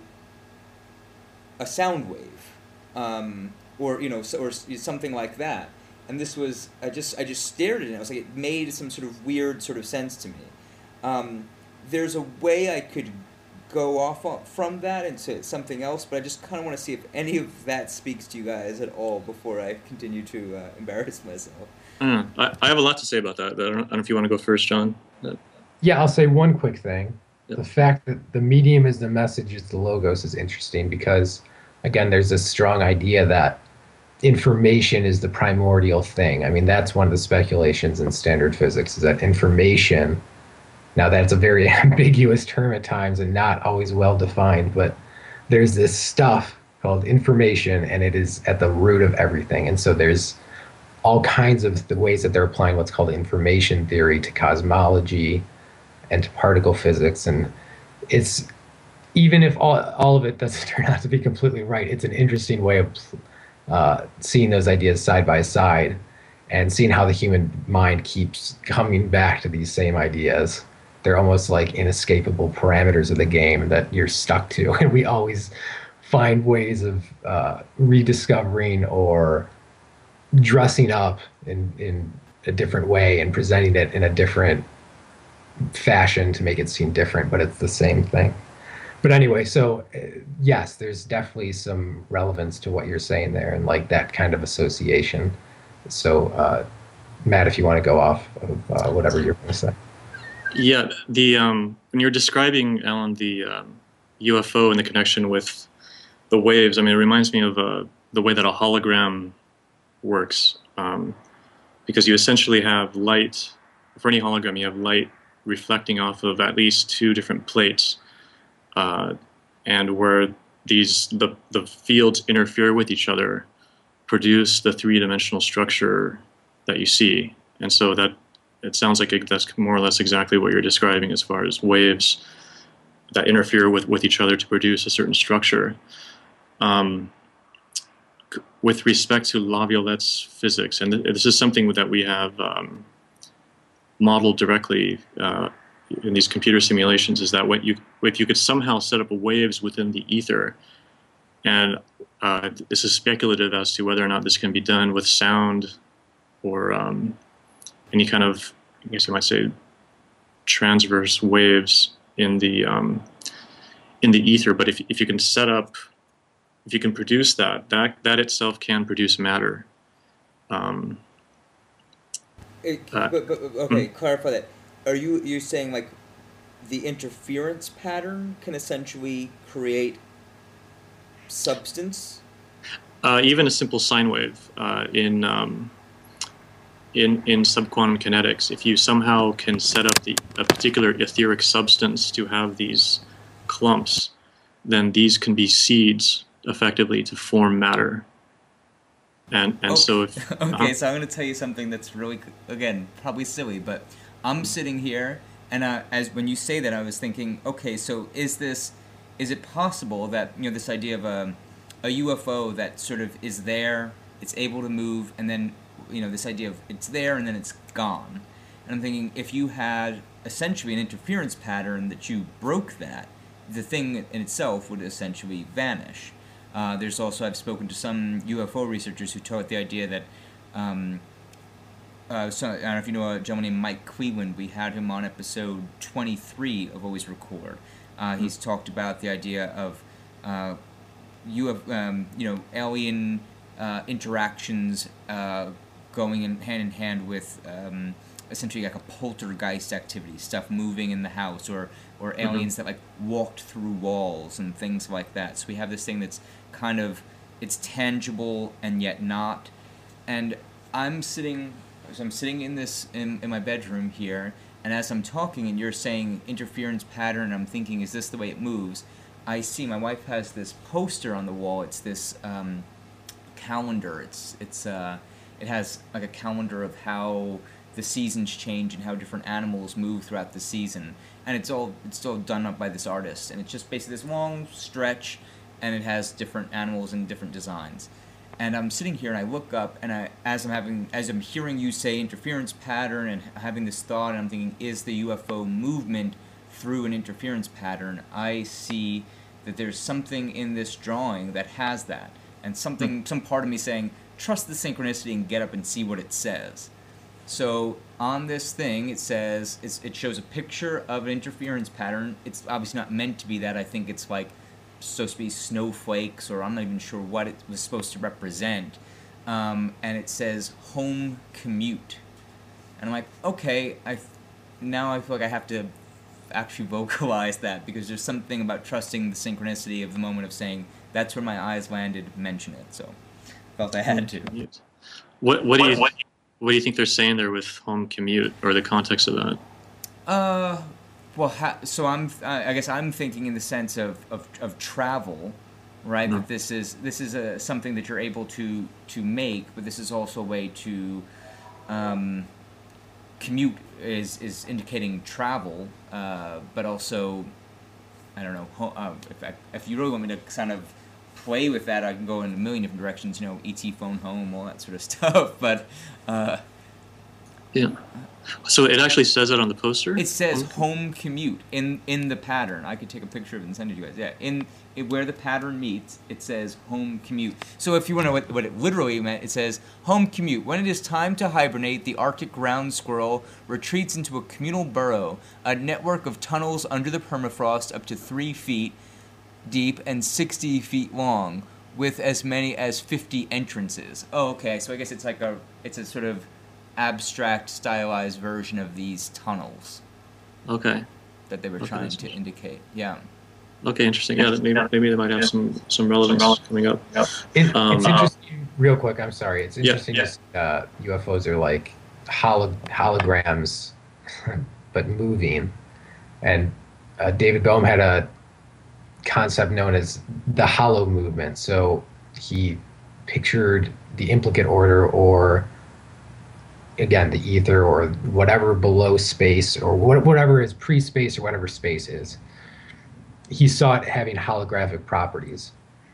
a sound wave, um, or you know, so, or something like that? And this was, I just I just stared at it. I was like, it made some sort of weird sort of sense to me. Um, there's a way I could go off on, from that into something else, but I just kind of want to see if any of that speaks to you guys at all before I continue to uh, embarrass myself. Mm, I, I have a lot to say about that. I don't, I don't know if you want to go first, John. That- Yeah, I'll say one quick thing. Yep. The fact that the medium is the message, is the logos, is interesting because, again, there's this strong idea that information is the primordial thing. I mean, that's one of the speculations in standard physics, is that information, now that's a very ambiguous term at times and not always well defined, but there's this stuff called information, and it is at the root of everything. And so there's all kinds of the ways that they're applying what's called information theory to cosmology and to particle physics. And it's, even if all, all of it doesn't turn out to be completely right, it's an interesting way of uh, seeing those ideas side by side and seeing how the human mind keeps coming back to these same ideas. They're almost like inescapable parameters of the game that you're stuck to. And we always find ways of uh, rediscovering or dressing up in, in a different way and presenting it in a different fashion to make it seem different, but it's the same thing. But anyway, so uh, yes, there's definitely some relevance to what you're saying there, and like that kind of association. So, uh, Matt, if you want to go off of uh, whatever you're going to say. Yeah, the um, when you're describing, Alan, the um, U F O and the connection with the waves, I mean, it reminds me of uh, the way that a hologram works, um, because you essentially have light. For any hologram, you have light reflecting off of at least two different plates, uh, and where these the the fields interfere with each other, produce the three-dimensional structure that you see. And so that it sounds like it, that's more or less exactly what you're describing as far as waves that interfere with, with each other to produce a certain structure. Um, with respect to Laviolette's physics, and th this is something that we have um, modeled directly uh, in these computer simulations, is that what you, if you could somehow set up waves within the ether, and uh, this is speculative as to whether or not this can be done with sound or um, any kind of, I guess you might say, transverse waves in the um, in the ether. But if if you can set up, if you can produce that, that that itself can produce matter. Um, It, uh, but, but, okay, hmm? clarify that. Are you you saying like the interference pattern can essentially create substance? Uh, even a simple sine wave uh, in um, in in subquantum kinetics, if you somehow can set up the, a particular etheric substance to have these clumps, then these can be seeds effectively to form matter. And and okay. so if okay, uh, so I'm going to tell you something that's really, again, probably silly, but I'm sitting here, and uh, as when you say that, I was thinking, okay, so is this, is it possible that, you know, this idea of a a U F O that sort of is there, it's able to move, and then, you know, this idea of it's there and then it's gone. And I'm thinking, if you had essentially an interference pattern that you broke that, the thing in itself would essentially vanish. Uh, there's also, I've spoken to some U F O researchers who taught the idea that, um, uh, so, I don't know if you know a gentleman named Mike Cleveland. We had him on episode twenty-three of Always Record. Uh, he's talked about the idea of uh, you have um, you know alien uh, interactions uh, going in hand in hand with um, essentially like a poltergeist activity, stuff moving in the house, or or aliens mm-hmm. that like walked through walls and things like that. So we have this thing that's kind of it's tangible and yet not. And I'm sitting, so I'm sitting in this in, in my bedroom here, and as I'm talking and you're saying interference pattern, I'm thinking, is this the way it moves? I see my wife has this poster on the wall. It's this um, calendar. It's it's uh, it has like a calendar of how the seasons change and how different animals move throughout the season, and it's all it's all done up by this artist, and it's just basically this long stretch, and it has different animals and different designs. And I'm sitting here and I look up, and I as I'm having as I'm hearing you say interference pattern and having this thought, and I'm thinking, is the U F O movement through an interference pattern? I see that there's something in this drawing that has that, and something some part of me saying, trust the synchronicity and get up and see what it says. So on this thing, it says it's, it shows a picture of an interference pattern. It's obviously not meant to be that. I think it's like supposed to be snowflakes, or I'm not even sure what it was supposed to represent. Um, and it says home commute, and I'm like, okay, I now I feel like I have to actually vocalize that, because there's something about trusting the synchronicity of the moment of saying that's where my eyes landed. Mention it. So felt I had to. What what do you? What, What do you think they're saying there with home commute, or the context of that? Uh, well, ha- so I'm. I guess I'm thinking in the sense of, of, of travel, right? Mm-hmm. That this is this is a, something that you're able to to make, but this is also a way to um, commute is is indicating travel, uh, but also I don't know. Ho- uh, if I, if you really want me to kind of play with that, I can go in a million different directions, you know, E T phone home, all that sort of stuff, but uh, yeah. So it actually says that on the poster? It says home commute in in the pattern. I could take a picture of it and send it to you guys. Yeah, in it, where the pattern meets, it says home commute. So if you want to know what, what it literally meant, it says home commute. When it is time to hibernate, the Arctic ground squirrel retreats into a communal burrow, a network of tunnels under the permafrost up to three feet deep and sixty feet long, with as many as fifty entrances. Oh, okay. So I guess it's like a it's a sort of abstract, stylized version of these tunnels. Okay. That they were okay, trying to indicate. Yeah. Okay, interesting. Yeah, maybe maybe they might have some some relevance coming up. It, um, it's interesting. Real quick, I'm sorry. It's interesting. Yeah, Just uh, U F Os are like holo- holograms, but moving. And uh, David Bohm had a concept known as the hollow movement. So he pictured the implicate order, or again the ether, or whatever below space, or whatever is pre-space, or whatever space is. He saw it having holographic properties,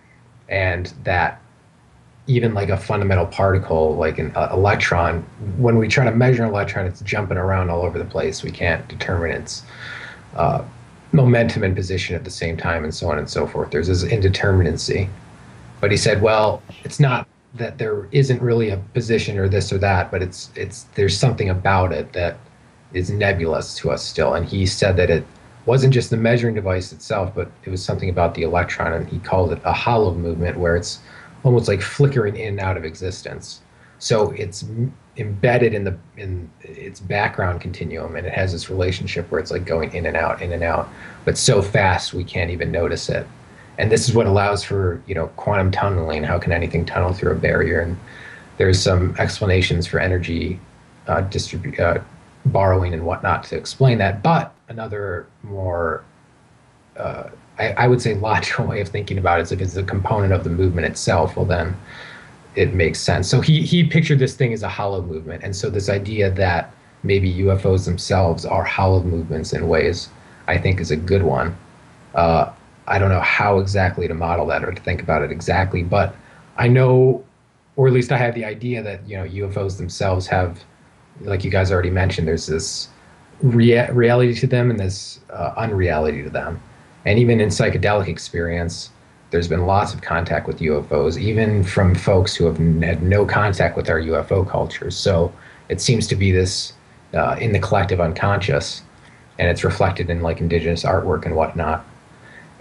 and that even like a fundamental particle, like an uh, electron, when we try to measure an electron, it's jumping around all over the place. We can't determine its uh, momentum and position at the same time, and so on and so forth. There's this indeterminacy. But he said, well, it's not that there isn't really a position or this or that, but it's it's there's something about it that is nebulous to us still. And he said that it wasn't just the measuring device itself, but it was something about the electron, and he called it a hollow movement, where it's almost like flickering in and out of existence. So it's embedded in the in its background continuum, and it has this relationship where it's like going in and out, in and out, but so fast we can't even notice it. And this is what allows for, you know, quantum tunneling. How can anything tunnel through a barrier? And there's some explanations for energy uh, distribu- uh, borrowing and whatnot to explain that. But another more, uh, I, I would say, logical way of thinking about it is if it's a component of the movement itself, well then it makes sense. So he he pictured this thing as a hollow movement, and so this idea that maybe U F Os themselves are hollow movements in ways, I think, is a good one. Uh, I don't know how exactly to model that or to think about it exactly, but I know, or at least I have the idea that, you know, U F Os themselves have, like you guys already mentioned, there's this rea- reality to them and this uh, unreality to them. And even in psychedelic experience, there's been lots of contact with U F Os, even from folks who have n- had no contact with our U F O cultures. So it seems to be this uh, in the collective unconscious, and it's reflected in like indigenous artwork and whatnot.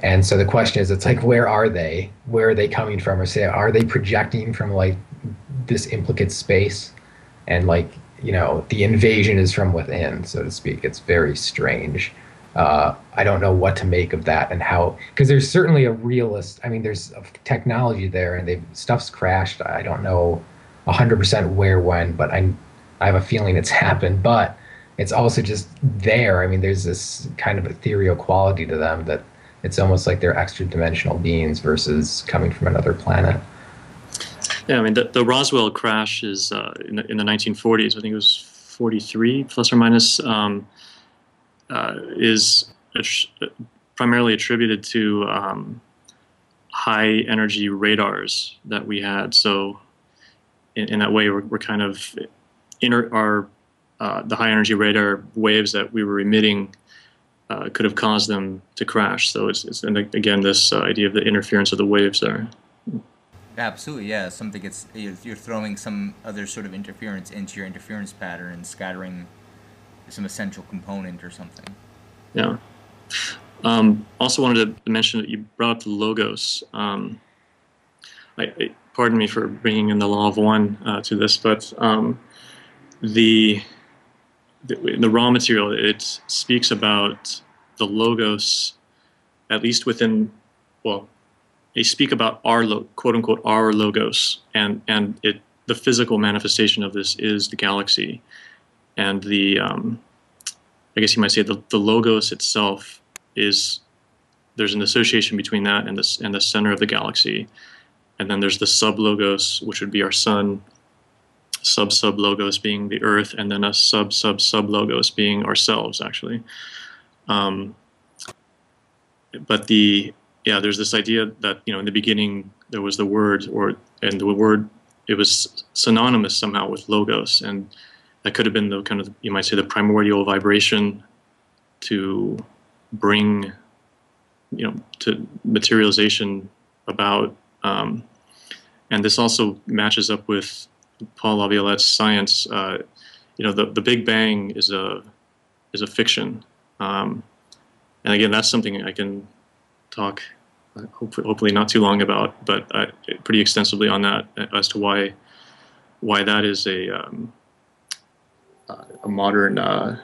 And so the question is, it's like, where are they? Where are they coming from? Or say, are they projecting from like this implicate space? And like, you know, the invasion is from within, so to speak. It's very strange. Uh, I don't know what to make of that and how, because there's certainly a realist. I mean, there's technology there, and they stuff's crashed. I don't know one hundred percent where, when, but I, I have a feeling it's happened. But it's also just there. I mean, there's this kind of ethereal quality to them that it's almost like they're extra dimensional beings versus coming from another planet. Yeah, I mean, the, the Roswell crash is uh, in, the, in the nineteen forties. I think it was forty-three, plus or minus, um, uh, is att- primarily attributed to um, high energy radars that we had. So, in, in that way, we're, we're kind of inner our uh, the high energy radar waves that we were emitting uh, could have caused them to crash. So it's, it's and again this uh, idea of the interference of the waves there. Absolutely, yeah. Something gets you're, you're throwing some other sort of interference into your interference pattern and scattering some essential component or something. Yeah. Um, also wanted to mention that you brought up the logos. Um, I, I, pardon me for bringing in the law of one uh, to this, but um, the, the the raw material, it speaks about the logos, at least within, well, they speak about our lo- quote unquote our logos, and and it the physical manifestation of this is the galaxy, and the um, I guess you might say the, the logos itself is, there's an association between that and this and the center of the galaxy, and then there's the sub logos, which would be our sun, sub sub logos being the Earth, and then a sub sub sub logos being ourselves actually. Um, but the yeah, there's this idea that, you know, in the beginning there was the word, or and the word, it was synonymous somehow with logos, and that could have been the kind of, you might say, the primordial vibration to bring, you know, to materialization about. Um, and this also matches up with Paul Laviolette's science. Uh, you know, the the Big Bang is a is a fiction, um, and again, that's something I can talk uh, hopefully, hopefully not too long about, but uh, pretty extensively on that as to why why that is a um, uh, a modern. Uh,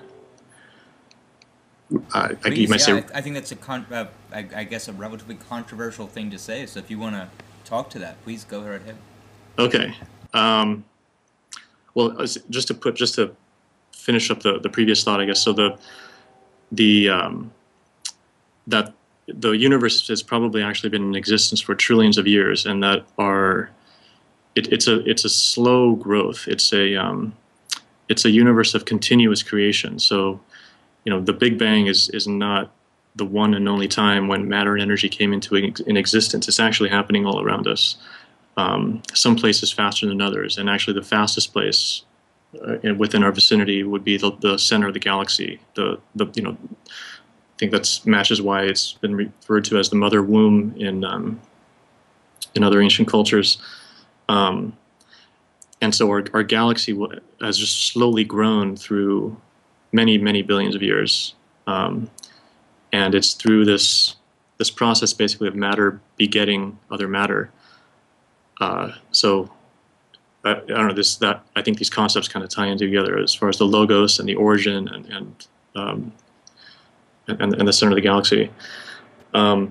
uh, I, Please, you might yeah, say. I, I think that's a con- uh, I, I guess a relatively controversial thing to say. So if you want to talk to that, please go right ahead. Okay. Um, well, just to put just to finish up the, the previous thought, I guess. So the the um, that the universe has probably actually been in existence for trillions of years, and that are it, it's a it's a slow growth. It's a um, it's a universe of continuous creation. So, you know, the Big Bang is is not the one and only time when matter and energy came into in existence. It's actually happening all around us. Um, some places faster than others, and actually the fastest place uh, in, within our vicinity would be the, the center of the galaxy. The the you know, I think that matches why it's been referred to as the mother womb in um, in other ancient cultures. Um, and so our our galaxy has just slowly grown through many many billions of years, um, and it's through this this process basically of matter begetting other matter. Uh, so I, I don't know this that I think these concepts kind of tie in together as far as the logos and the origin and and um, and, and the center of the galaxy. Um,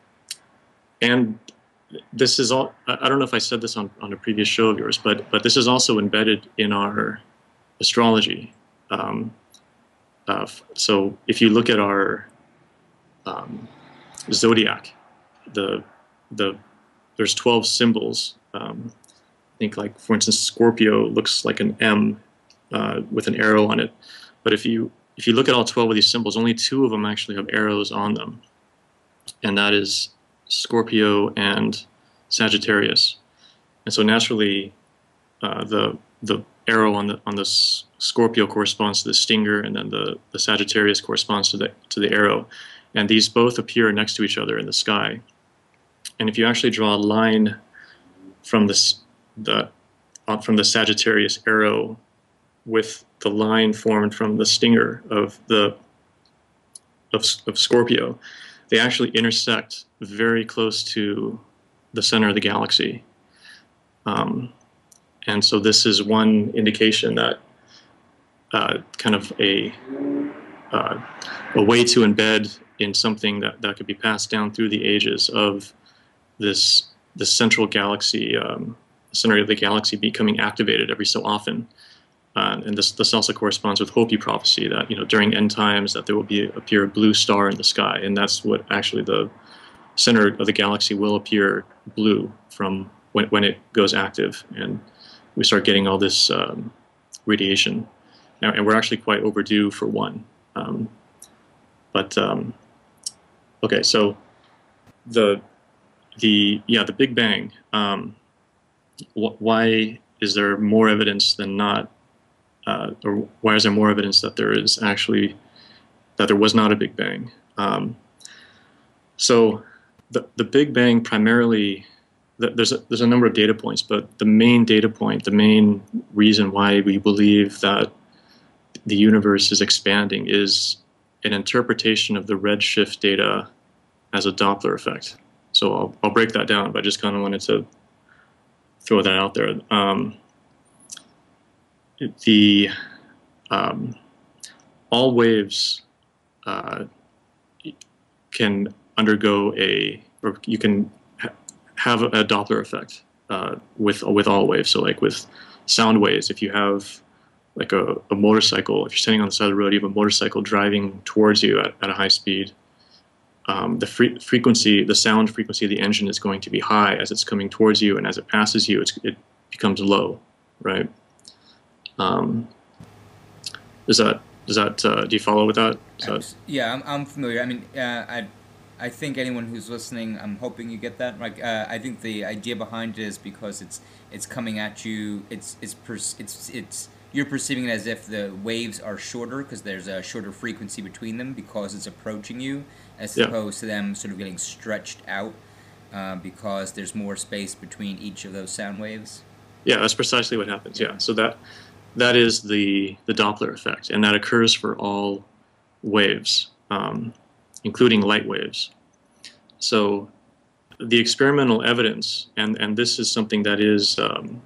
and this is all. I don't know if I said this on, on a previous show of yours, but but this is also embedded in our astrology. Um, uh, so if you look at our um, zodiac, the the there's twelve symbols. Um, I think, like, for instance, Scorpio looks like an M uh, with an arrow on it. But if you if you look at all twelve of these symbols, only two of them actually have arrows on them, and that is Scorpio and Sagittarius. And so naturally, uh, the the arrow on the on the Scorpio corresponds to the stinger, and then the the Sagittarius corresponds to the to the arrow, and these both appear next to each other in the sky. And if you actually draw a line from this, the uh, from the Sagittarius arrow with the line formed from the stinger of the of, of Scorpio, they actually intersect very close to the center of the galaxy. Um, and so this is one indication that uh, kind of a uh, a way to embed in something that, that could be passed down through the ages of this the central galaxy, um, the center of the galaxy becoming activated every so often. Uh, and this, this also corresponds with Hopi prophecy that, you know, during end times that there will be appear a blue star in the sky, and that's what actually the center of the galaxy will appear blue from when, when it goes active, and we start getting all this um, radiation. Now, and we're actually quite overdue for one. Um, but um, okay, so the the yeah the Big Bang. Um, wh why is there more evidence than not? Uh, or why is there more evidence that there is actually that there was not a Big Bang? Um, so the the Big Bang primarily, the, there's a, there's a number of data points, but the main data point, the main reason why we believe that the universe is expanding is an interpretation of the redshift data as a Doppler effect. So I'll I'll break that down, but I just kind of wanted to throw that out there. Um, the um, all waves uh, can undergo a, or you can ha have a, a Doppler effect uh, with with all waves. So like with sound waves, if you have like a, a motorcycle, if you're standing on the side of the road, you have a motorcycle driving towards you at, at a high speed, um, the fre frequency, the sound frequency of the engine is going to be high as it's coming towards you, and as it passes you, it's, it becomes low, right? Um, does that, does that, uh, do you follow with that? that? Yeah, I'm, I'm familiar. I mean, uh, I, I think anyone who's listening, I'm hoping you get that. Like, uh, I think the idea behind it is because it's, it's coming at you, it's, it's, pers it's, it's, you're perceiving it as if the waves are shorter because there's a shorter frequency between them because it's approaching you, as yeah. opposed to them sort of getting stretched out uh, because there's more space between each of those sound waves. Yeah, that's precisely what happens. Yeah, so that that is the the Doppler effect, and that occurs for all waves, um, including light waves. So the experimental evidence, and and this is something that is um,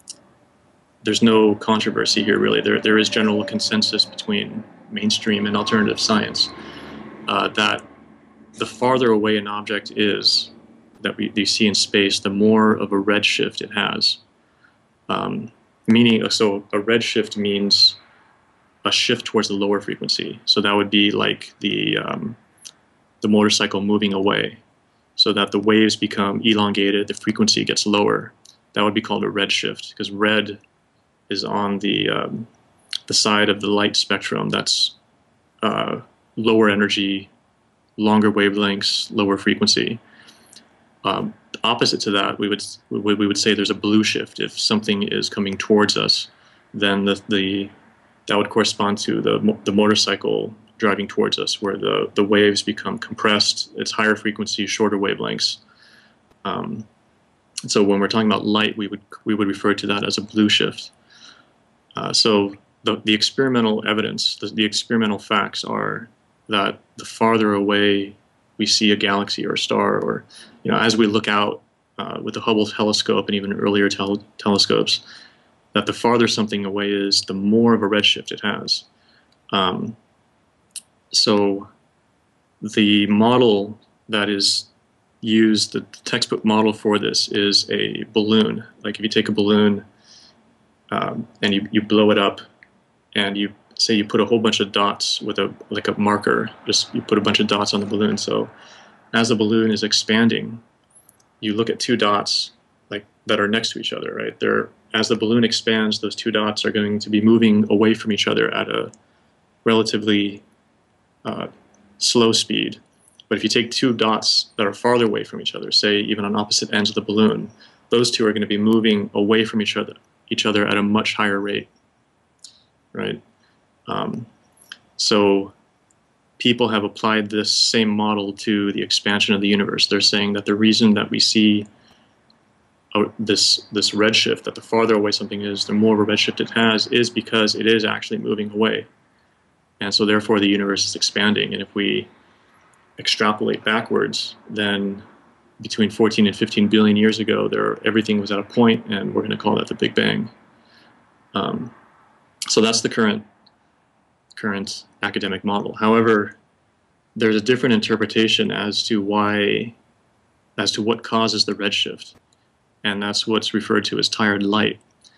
there's no controversy here really. There there is general consensus between mainstream and alternative science uh, that the farther away an object is that we, we see in space, the more of a redshift it has. Um, meaning, so a redshift means a shift towards the lower frequency. So that would be like the um, the motorcycle moving away, so that the waves become elongated, the frequency gets lower. That would be called a redshift, because red is on the um, the side of the light spectrum that's uh, lower energy, longer wavelengths, lower frequency. Um, opposite to that, we would we would say there's a blue shift. If something is coming towards us, then the, the that would correspond to the the motorcycle driving towards us, where the the waves become compressed. It's higher frequency, shorter wavelengths. Um, so when we're talking about light, we would we would refer to that as a blue shift. Uh, so the the experimental evidence, the, the experimental facts are that the farther away we see a galaxy or a star, or you know, as we look out uh, with the Hubble telescope and even earlier tel telescopes, that the farther something away is, the more of a redshift it has. Um, so the model that is used, the textbook model for this, is a balloon. Like if you take a balloon um, and you, you blow it up, and you say you put a whole bunch of dots with a like a marker, just you put a bunch of dots on the balloon. So as the balloon is expanding, you look at two dots like that are next to each other, right? They're, as the balloon expands, those two dots are going to be moving away from each other at a relatively uh, slow speed. But if you take two dots that are farther away from each other, say even on opposite ends of the balloon, those two are going to be moving away from each other, each other at a much higher rate, right? Um, so people have applied this same model to the expansion of the universe. They're saying that the reason that we see a, this this redshift, that the farther away something is, the more of a redshift it has, is because it is actually moving away. And so therefore the universe is expanding. And if we extrapolate backwards, then between fourteen and fifteen billion years ago, there everything was at a point, and we're going to call that the Big Bang. Um, so that's the current current academic model. However, there's a different interpretation as to why, as to what causes the redshift, and that's what's referred to as tired light.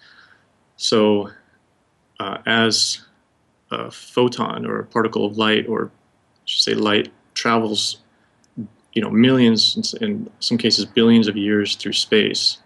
So, uh, as a photon or a particle of light, or I should say light, travels, you know, millions, in some cases billions of years through space,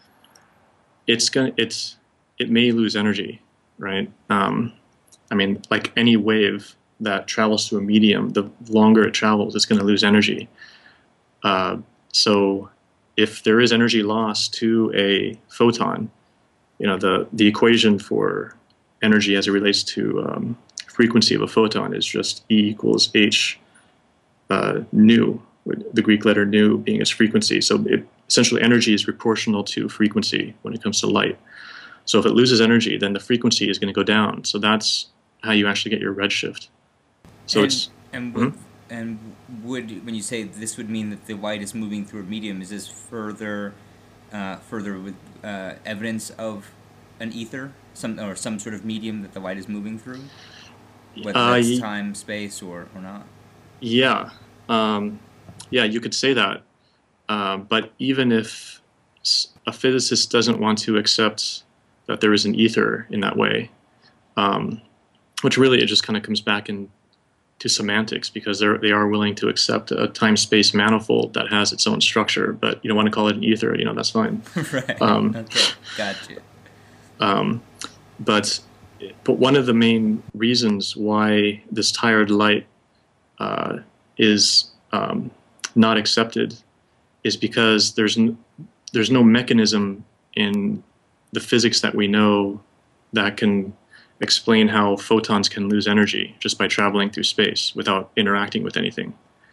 it's gonna, it's, it may lose energy, right? Um, I mean, like any wave that travels through a medium, the longer it travels, it's going to lose energy. Uh, so, if there is energy loss to a photon, you know, the the equation for energy as it relates to um, frequency of a photon is just E equals h uh, nu, with the Greek letter nu being its frequency. So it, essentially energy is proportional to frequency when it comes to light. So if it loses energy, then the frequency is going to go down. So that's how you actually get your redshift. So and, it's and mm-hmm. would, and would when you say this would mean that the light is moving through a medium, is this further uh, further with uh, evidence of an ether, some or some sort of medium that the light is moving through, whether uh, it's time, space, or or not? Yeah, um, yeah, you could say that. Uh, but even if a physicist doesn't want to accept that there is an ether in that way, um, which really it just kind of comes back in to semantics, because they're they are willing to accept a time-space manifold that has its own structure, but you don't want to call it an ether, you know, that's fine. Right. Um, okay. Gotcha. Um, but but one of the main reasons why this tired light uh, is um, not accepted is because there's n there's no mechanism in the physics that we know that can explain how photons can lose energy just by traveling through space without interacting with anything.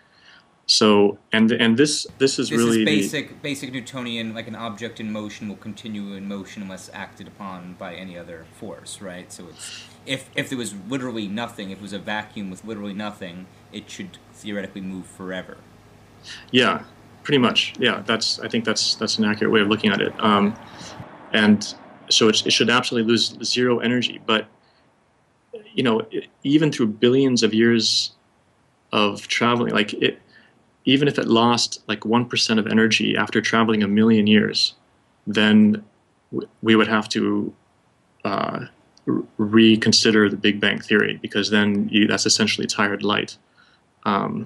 So, and and this this is this really is basic basic Newtonian, like an object in motion will continue in motion unless acted upon by any other force, right? So it's if if there was literally nothing, if it was a vacuum with literally nothing, it should theoretically move forever. Yeah, pretty much. Yeah, that's I think that's that's an accurate way of looking at it. Um, and so it, it should absolutely lose zero energy. But you know, it, even through billions of years of traveling, like it, even if it lost like one percent of energy after traveling a million years, then w we would have to uh, reconsider the Big Bang Theory, because then you, that's essentially tired light. Um,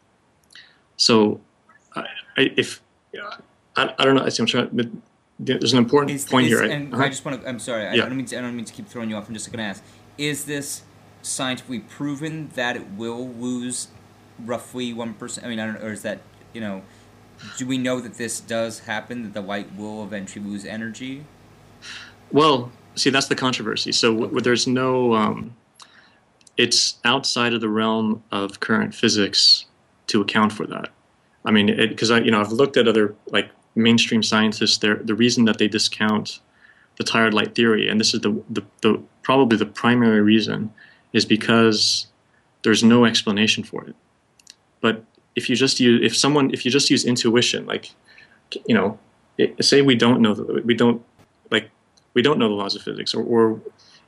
so, I, I, if I, I don't know, I see I'm trying. There's an important is, point is, here. And uh-huh. I just want to. I'm sorry. I, Yeah. I don't mean to. I don't mean to keep throwing you off. I'm just going to ask: is this scientifically proven that it will lose roughly one percent? I mean, I don't know. Or is that, you know? Do we know that this does happen? That the light will eventually lose energy? Well, see, that's the controversy. So w Okay. there's no. Um, it's outside of the realm of current physics to account for that. I mean, because I, you know, I've looked at other like mainstream scientists. They're, the reason that they discount the tired light theory, and this is the, the the probably the primary reason, is because there's no explanation for it. But if you just use, if someone, if you just use intuition, like, you know, it, say we don't know, the, we don't, like, we don't know the laws of physics, or, or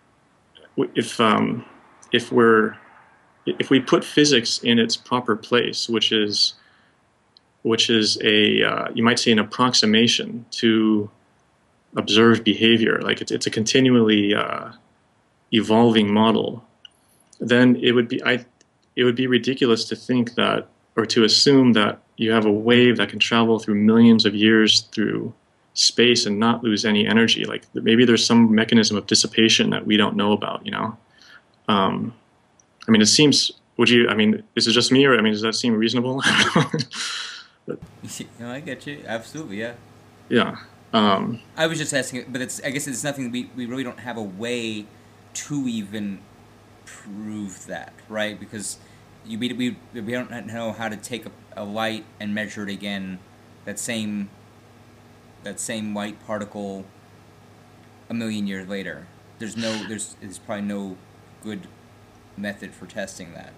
if um, if we're, if we put physics in its proper place, which is, which is a, uh, you might say an approximation to observed behavior, like it's, it's a continually uh, evolving model, then it would be, I, it would be ridiculous to think that, or to assume that you have a wave that can travel through millions of years through space and not lose any energy. Like maybe there's some mechanism of dissipation that we don't know about, you know? Um, I mean, it seems, would you, I mean, is it just me, or, I mean, does that seem reasonable? But, No, I get you. Absolutely, yeah. yeah. Um, I was just asking, but it's, I guess it's nothing, we, we really don't have a way to even prove that, right? Because you, we, we, we don't know how to take a, a light and measure it again, that same, that same white particle a million years later. There's no, there's, there's probably no good method for testing that.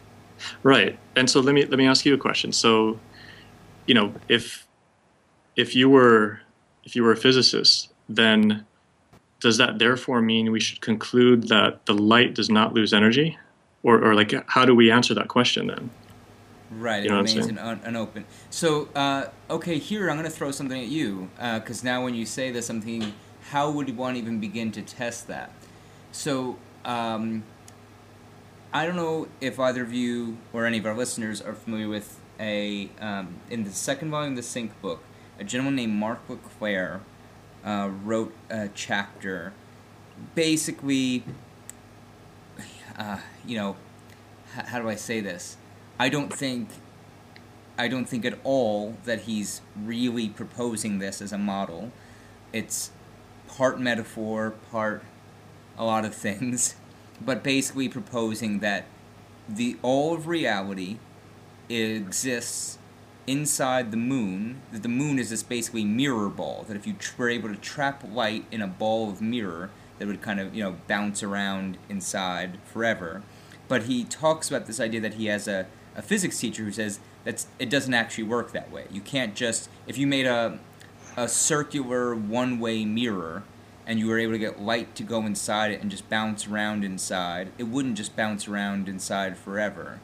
Right. And so let me let me ask you a question. So, you know, if if you were if you were a physicist, then does that therefore mean we should conclude that the light does not lose energy? Or, or like, how do we answer that question then? Right, You it know what I'm remains saying? an un- unopened. So, uh, okay, here I'm going to throw something at you, because now when you say this, I'm thinking, how would one even begin to test that? So, um, I don't know if either of you or any of our listeners are familiar with a, um, in the second volume of the Sync book, a gentleman named Mark LeClaire uh, wrote a chapter, basically, uh, you know, h- how do I say this? I don't think I don't think at all that he's really proposing this as a model. It's part metaphor, part a lot of things, but basically proposing that the all of reality exists inside the moon, that the moon is this basically mirror ball, that if you tr- were able to trap light in a ball of mirror, that would kind of, you know, bounce around inside forever. But he talks about this idea that he has a, a physics teacher who says that it doesn't actually work that way. You can't just, if you made a, a circular one-way mirror and you were able to get light to go inside it and just bounce around inside, it wouldn't just bounce around inside forever.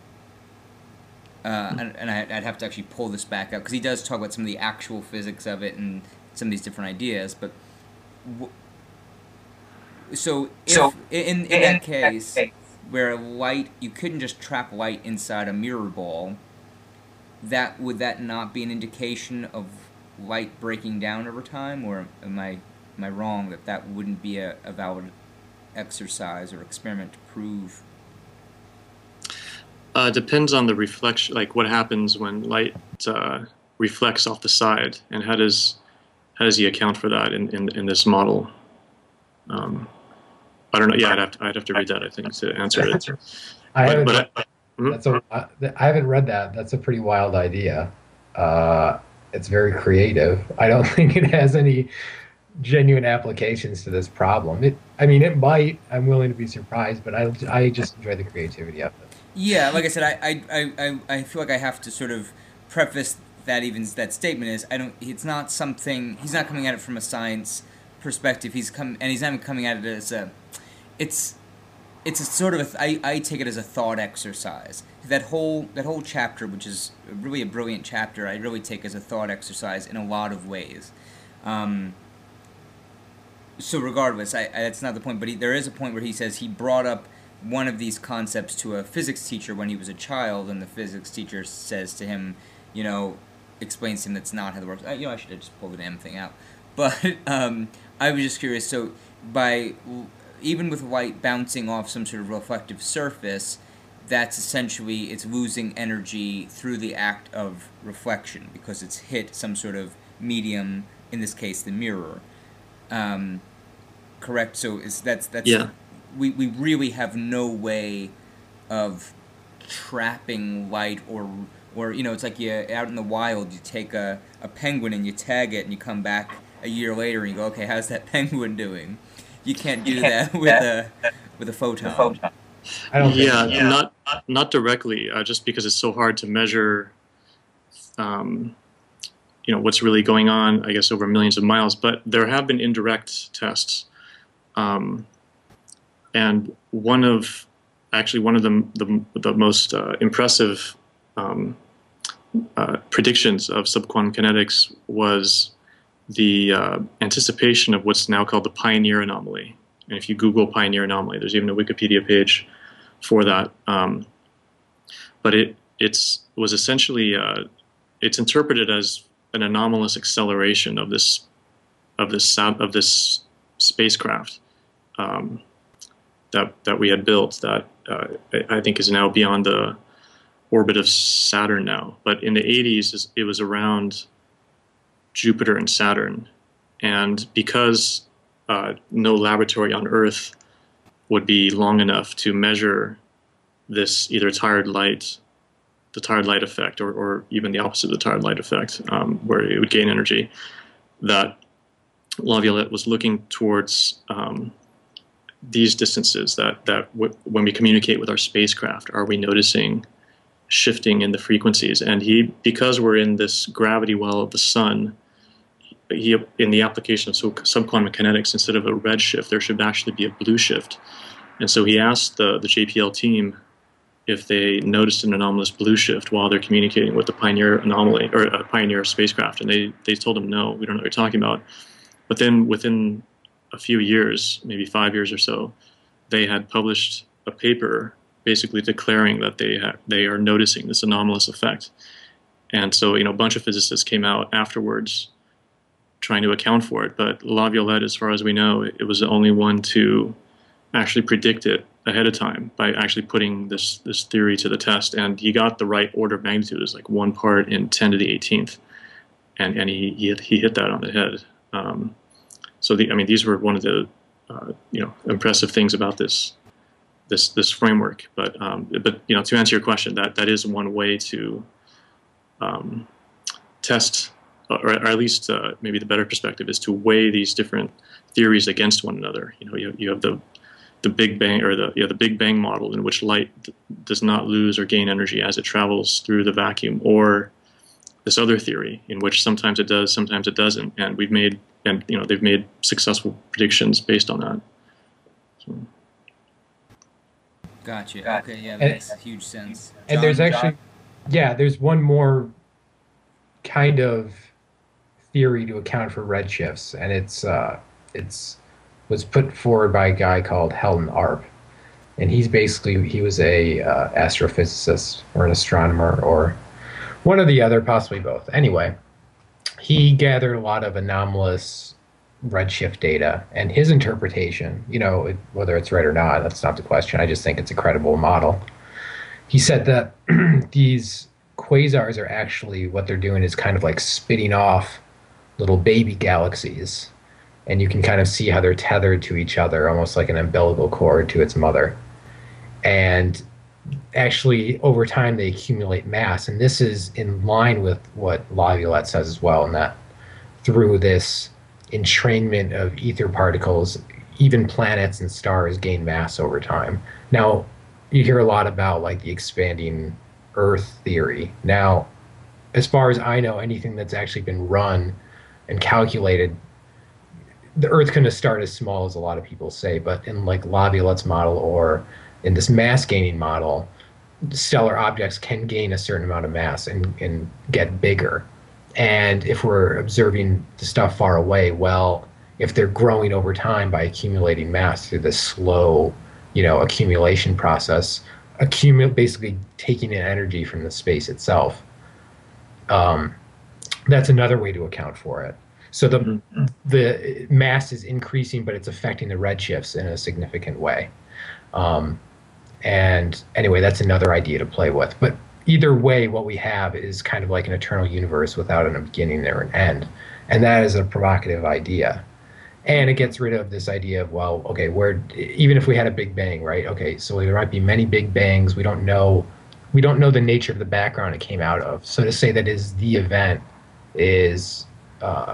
Uh, and and I, I'd have to actually pull this back up, because he does talk about some of the actual physics of it and some of these different ideas. But w- so, if, So, in, in that case, where light, you couldn't just trap light inside a mirror ball, that would that not be an indication of light breaking down over time, or am I am I wrong that that wouldn't be a, a valid exercise or experiment to prove? Uh, depends on the reflection, like what happens when light uh, reflects off the side, and how does how does he account for that in, in, in this model? Um, I don't know. Yeah, I'd have to, I'd have to read that, I think, to answer it. I But, haven't. but I, mhm. That's a. I I haven't read that. That's a pretty wild idea. Uh, it's very creative. I don't think it has any genuine applications to this problem. It. I mean, it might. I'm willing to be surprised, but I. I just enjoy the creativity of it. Yeah, like I said, I, I, I, I feel like I have to sort of preface that even that statement is I don't. It's not something. He's not coming at it from a science perspective. He's come and he's not even coming at it as a. It's, it's a sort of a. I, I take it as a thought exercise. That whole that whole chapter, which is really a brilliant chapter, I really take as a thought exercise in a lot of ways. Um, so regardless, I, I, that's not the point. But he, there is a point where he says he brought up one of these concepts to a physics teacher when he was a child, and the physics teacher says to him, you know, explains to him that's not how it works. Uh, you know, I should have just pulled the damn thing out. But um, I was just curious. So by even with light bouncing off some sort of reflective surface, that's essentially it's losing energy through the act of reflection because it's hit some sort of medium. In this case, the mirror. Um, correct. So is that's that's. Yeah. We, we really have no way of trapping light or or you know it's like you out in the wild you take a, a penguin and you tag it and you come back a year later and you go, okay, how's that penguin doing? You can't do that with a with a photon. I don't. Think yeah, so. not not directly, uh, just because it's so hard to measure. Um, you know what's really going on, I guess, over millions of miles. But there have been indirect tests. Um, And one of, actually one of the the, the most uh, impressive um, uh, predictions of subquantum kinetics was the uh, anticipation of what's now called the Pioneer anomaly. And if you Google Pioneer anomaly, there's even a Wikipedia page for that. Um, but it it's was essentially uh, it's interpreted as an anomalous acceleration of this of this of this spacecraft. Um, that that we had built that uh, I think is now beyond the orbit of Saturn now. But in the eighties, it was around Jupiter and Saturn. And because uh, no laboratory on Earth would be long enough to measure this either tired light, the tired light effect, or, or even the opposite of the tired light effect, um, where it would gain energy, that Laviolette was looking towards um, these distances that that w- when we communicate with our spacecraft, are we noticing shifting in the frequencies? And he, because we're in this gravity well of the sun, he, in the application of subquantum kinetics, instead of a red shift, there should actually be a blue shift. And so he asked the, the J P L team if they noticed an anomalous blue shift while they're communicating with the Pioneer anomaly or a Pioneer spacecraft, and they they told him no, we don't know what you're talking about. But then within a few years, maybe five years or so, they had published a paper basically declaring that they ha- they are noticing this anomalous effect. And so, you know, a bunch of physicists came out afterwards trying to account for it. But Laviolette, as far as we know, it was the only one to actually predict it ahead of time by actually putting this this theory to the test. And he got the right order of magnitude. It was like one part in ten to the eighteenth. And, and he, he, hit, he hit that on the head. Um, so, the, I mean, these were one of the, uh, you know, impressive things about this this this framework. But, um, but you know, to answer your question, that, that is one way to um, test, or, or at least uh, maybe the better perspective is to weigh these different theories against one another. You know, you, you have the the Big Bang, or the yeah, the Big Bang model, in which light d- does not lose or gain energy as it travels through the vacuum, or this other theory in which sometimes it does, sometimes it doesn't, and we've made, and you know, they've made successful predictions based on that. So. Gotcha. Okay, yeah, that And- makes huge sense. And John, there's John? actually, yeah, there's one more kind of theory to account for redshifts, and it's uh, it's was put forward by a guy called Helton Arp, and he's basically he was a uh, astrophysicist or an astronomer or one or the other, possibly both. Anyway, he gathered a lot of anomalous redshift data, and his interpretation, you know, it, whether it's right or not, that's not the question. I just think it's a credible model. He said that these quasars are actually, what they're doing is kind of like spitting off little baby galaxies, and you can kind of see how they're tethered to each other, almost like an umbilical cord to its mother. And actually, over time, they accumulate mass, and this is in line with what Laviolette says as well, in that through this entrainment of ether particles, even planets and stars gain mass over time. Now, you hear a lot about like the expanding Earth theory. Now, as far as I know, anything that's actually been run and calculated, the Earth couldn't have started as small as a lot of people say, but in like Laviolette's model or in this mass gaining model, stellar objects can gain a certain amount of mass and, and get bigger. And if we're observing the stuff far away, well, if they're growing over time by accumulating mass through this slow, you know, accumulation process, accumulate basically taking in energy from the space itself. Um, that's another way to account for it. So the mm-hmm. the mass is increasing, but it's affecting the redshifts in a significant way. Um, and anyway, that's another idea to play with. But either way, what we have is kind of like an eternal universe without a beginning or an end. And that is a provocative idea. And it gets rid of this idea of, well, okay, where, even if we had a Big Bang, right? Okay, so there might be many Big Bangs. We don't know, we don't know the nature of the background it came out of. So to say that is the event is uh,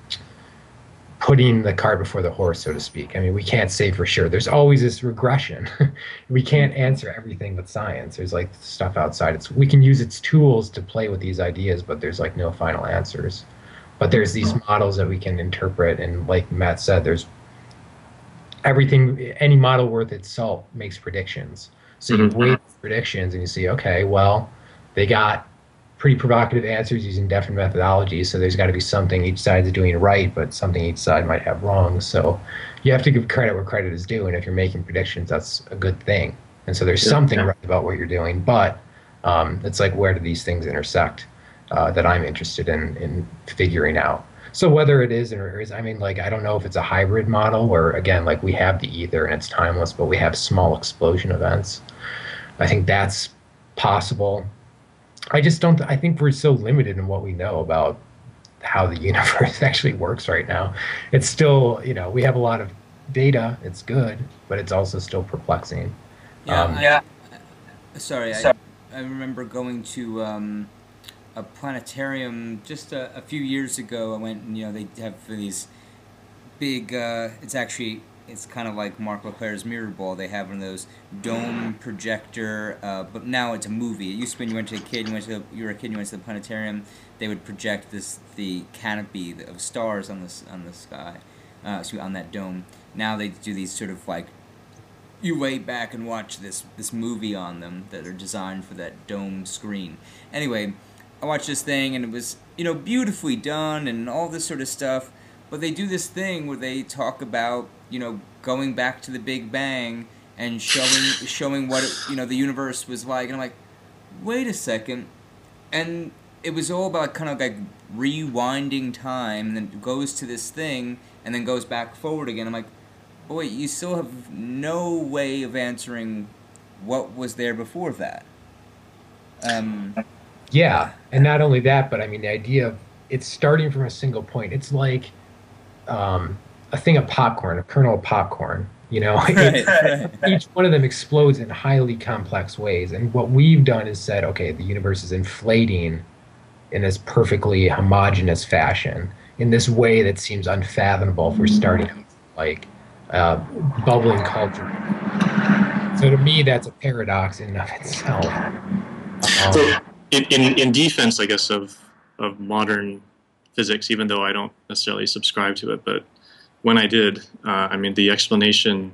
putting the cart before the horse, so to speak. I mean, we can't say for sure. There's always this regression. We can't answer everything with science. There's like stuff outside. It's, we can use its tools to play with these ideas, but there's like no final answers. But there's these models that we can interpret, and like Matt said, there's everything, any model worth its salt makes predictions. So you weigh predictions and you see, okay, well, they got pretty provocative answers using different methodologies, so there's got to be something each side is doing right, but something each side might have wrong. So you have to give credit where credit is due, and if you're making predictions, that's a good thing. And so there's yeah, something yeah. right about what you're doing, but um, it's like, where do these things intersect? Uh, that I'm interested in in figuring out. So whether it is or is, I mean, like, I don't know if it's a hybrid model where, again, like we have the ether and it's timeless, but we have small explosion events. I think that's possible. I just don't, I think we're so limited in what we know about how the universe actually works right now. It's still, you know, we have a lot of data. It's good, but it's also still perplexing. Yeah. Um, I, yeah. Sorry, I, I remember going to, um, a planetarium just a, a few years ago. I went and, you know, they have these big, uh, it's actually it's kind of like Mark LeClaire's Mirror Ball. They have one of those dome projector, uh, but now it's a movie. It used to be when you went to a kid, you went to you were a kid, you went to the planetarium. They would project this the canopy of stars on this on the sky, uh, excuse me, on that dome. Now they do these sort of like you lay back and watch this this movie on them that are designed for that dome screen. Anyway, I watched this thing and it was you know beautifully done and all this sort of stuff. But they do this thing where they talk about, you know, going back to the Big Bang and showing showing what it, you know the universe was like, and I'm like, wait a second, and it was all about kind of like rewinding time, and then it goes to this thing, and then goes back forward again. I'm like, oh wait, you still have no way of answering what was there before that. Um, Yeah, and not only that, but I mean the idea of it's starting from a single point. It's like um, a thing of popcorn, a kernel of popcorn. You know, right, It- right. each one of them explodes in highly complex ways. And what we've done is said, okay, the universe is inflating in this perfectly homogeneous fashion, in this way that seems unfathomable for starting out like uh, bubbling culture. So to me, that's a paradox in and of itself. So, Um, in, in, in defense, I guess, of, of modern physics, even though I don't necessarily subscribe to it, but when I did, uh, I mean, the explanation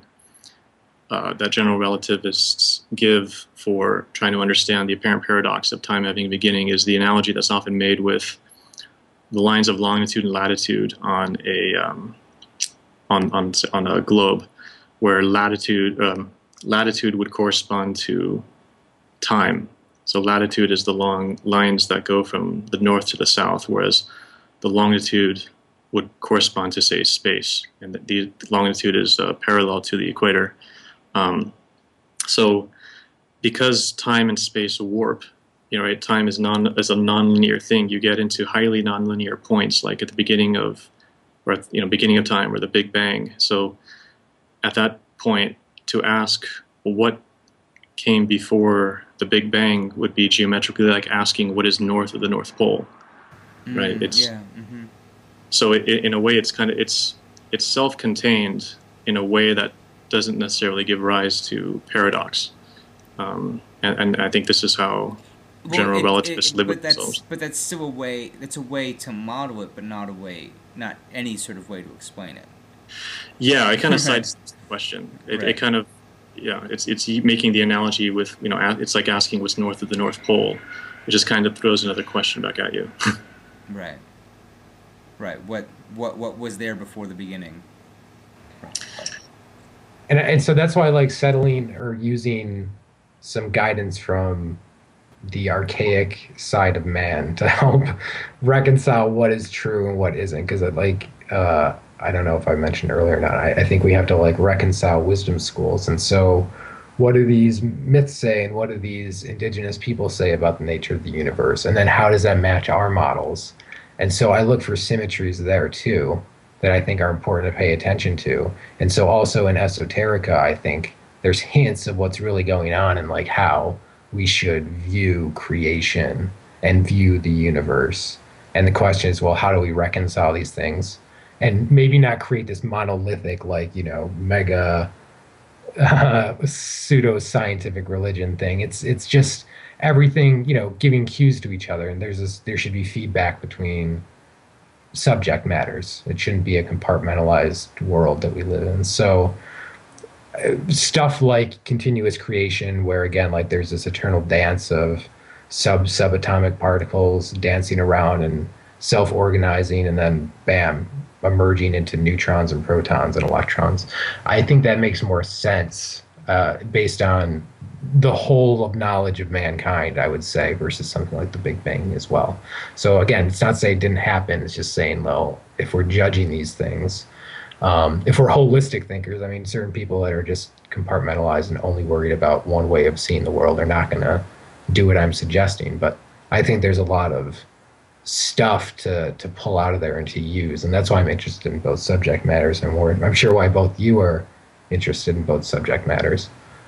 uh, that general relativists give for trying to understand the apparent paradox of time having a beginning is the analogy that's often made with the lines of longitude and latitude on a um, on, on on a globe, where latitude um, latitude would correspond to time. So latitude is the long lines that go from the north to the south, whereas the longitude would correspond to, say, space, and the, the longitude is uh, parallel to the equator. Um, so, because time and space warp, you know, right? Time is non is a nonlinear thing. You get into highly nonlinear points, like at the beginning of, or at, you know, beginning of time, or the Big Bang. So, at that point, to ask well, what came before the Big Bang would be geometrically like asking what is north of the North Pole, right? Mm, It's yeah. Mm-hmm. so it, it, in a way it's kind of it's it's self-contained in a way that doesn't necessarily give rise to paradox, um, and, and I think this is how general it- relativists it- live but with that's, themselves. But that's still a way. That's a way to model it, but not a way, not any sort of way to explain it. Yeah, I kind of sidestep the question. It, Right. it kind of yeah, it's it's making the analogy with you know a- it's like asking what's north of the North Pole. It just kind of throws another question back at you. Right. Right. What what what was there before the beginning? and and so that's why I like settling or using some guidance from the archaic side of man to help reconcile what is true and what isn't. Because like uh, I don't know if I mentioned earlier or not. I, I think we have to like reconcile wisdom schools, and so what do these myths say, and what do these indigenous people say about the nature of the universe, and then how does that match our models? And so I look for symmetries there too that I think are important to pay attention to. And so also in esoterica, I think there's hints of what's really going on and like how we should view creation and view the universe. And the question is, well, how do we reconcile these things? And maybe not create this monolithic, like, you know, mega uh, pseudo-scientific religion thing. It's it's just everything, you know, giving cues to each other, and there's this, there should be feedback between subject matters. It shouldn't be a compartmentalized world that we live in. So uh, stuff like continuous creation, where again, like there's this eternal dance of sub subatomic particles dancing around and self-organizing, and then bam, emerging into neutrons and protons and electrons. I think that makes more sense uh, based on the whole of knowledge of mankind, I would say, versus something like the Big Bang as well. So again, it's not saying it didn't happen. It's just saying, well, if we're judging these things, um, if we're holistic thinkers, I mean, certain people that are just compartmentalized and only worried about one way of seeing the world are not going to do what I'm suggesting. But I think there's a lot of stuff to to pull out of there and to use, and that's why I'm interested in both subject matters, and more, I'm sure why both you are interested in both subject matters.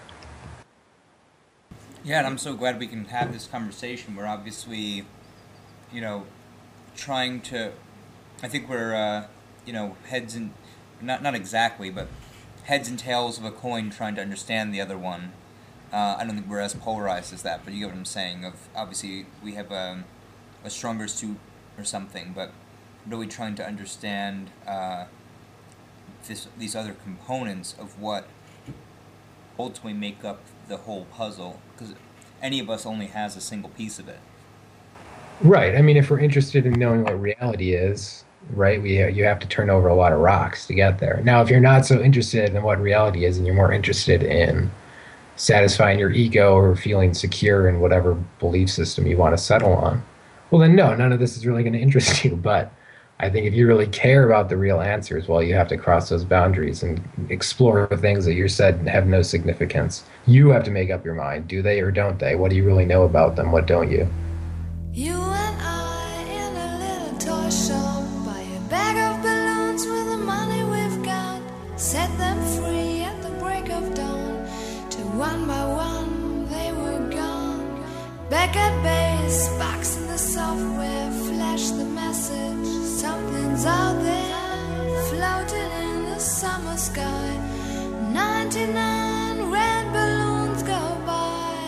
Yeah, and I'm so glad we can have this conversation. We're obviously, you know, trying to. I think we're, uh, you know, heads in, not not exactly, but heads and tails of a coin trying to understand the other one. Uh, I don't think we're as polarized as that, but you get what I'm saying. Of obviously we have a, a stronger suit or something, but really trying to understand uh, this, these other components of what ultimately make up the whole puzzle, because any of us only has a single piece of it. Right. I mean, if we're interested in knowing what reality is, right, we you have to turn over a lot of rocks to get there. Now, if you're not so interested in what reality is and you're more interested in satisfying your ego or feeling secure in whatever belief system you want to settle on, well, then no, none of this is really going to interest you. But I think if you really care about the real answers, well, you have to cross those boundaries and explore things that you said have no significance. You have to make up your mind. Do they or don't they? What do you really know about them? What don't you? You and I in a little toy shop, buy a bag of balloons with the money we've got, set them free at the break of dawn, till one by one they were gone. Back at base, box in the software, flash the message, something's out there, floating in the summer sky. ninety-nine red balloons go by.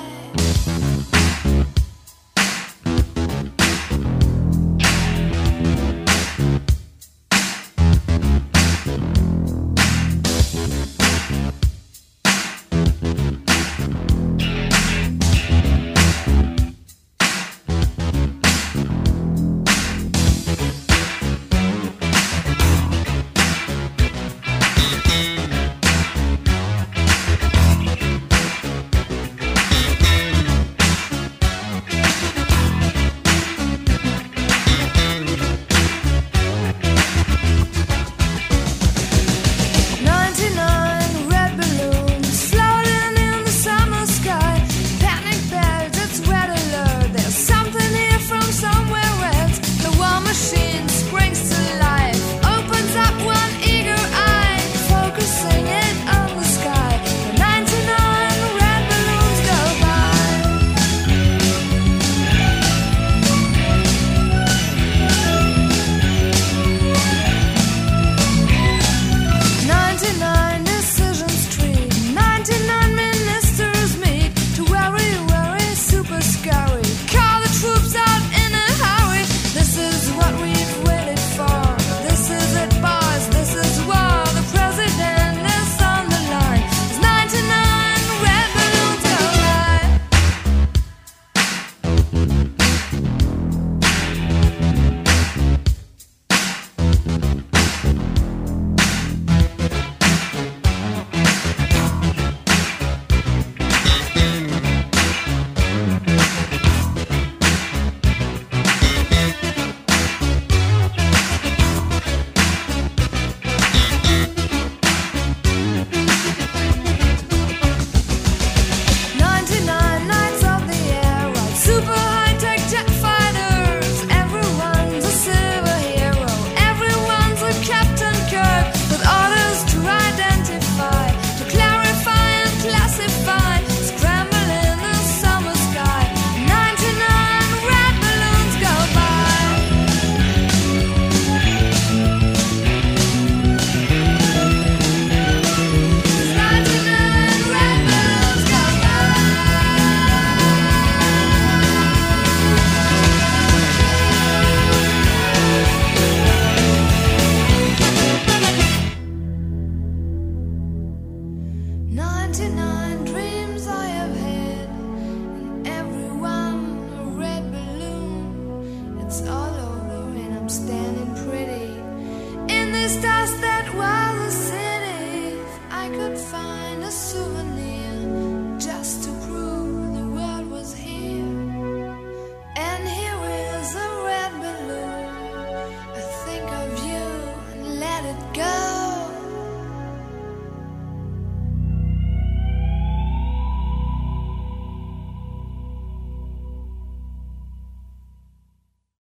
ninety-nine dreams I have had, and every one a red balloon. It's all over and I'm standing pretty in this dust that was a city. If I could find a souvenir just to prove the world was here. And here is a red balloon. I think of you and let it go.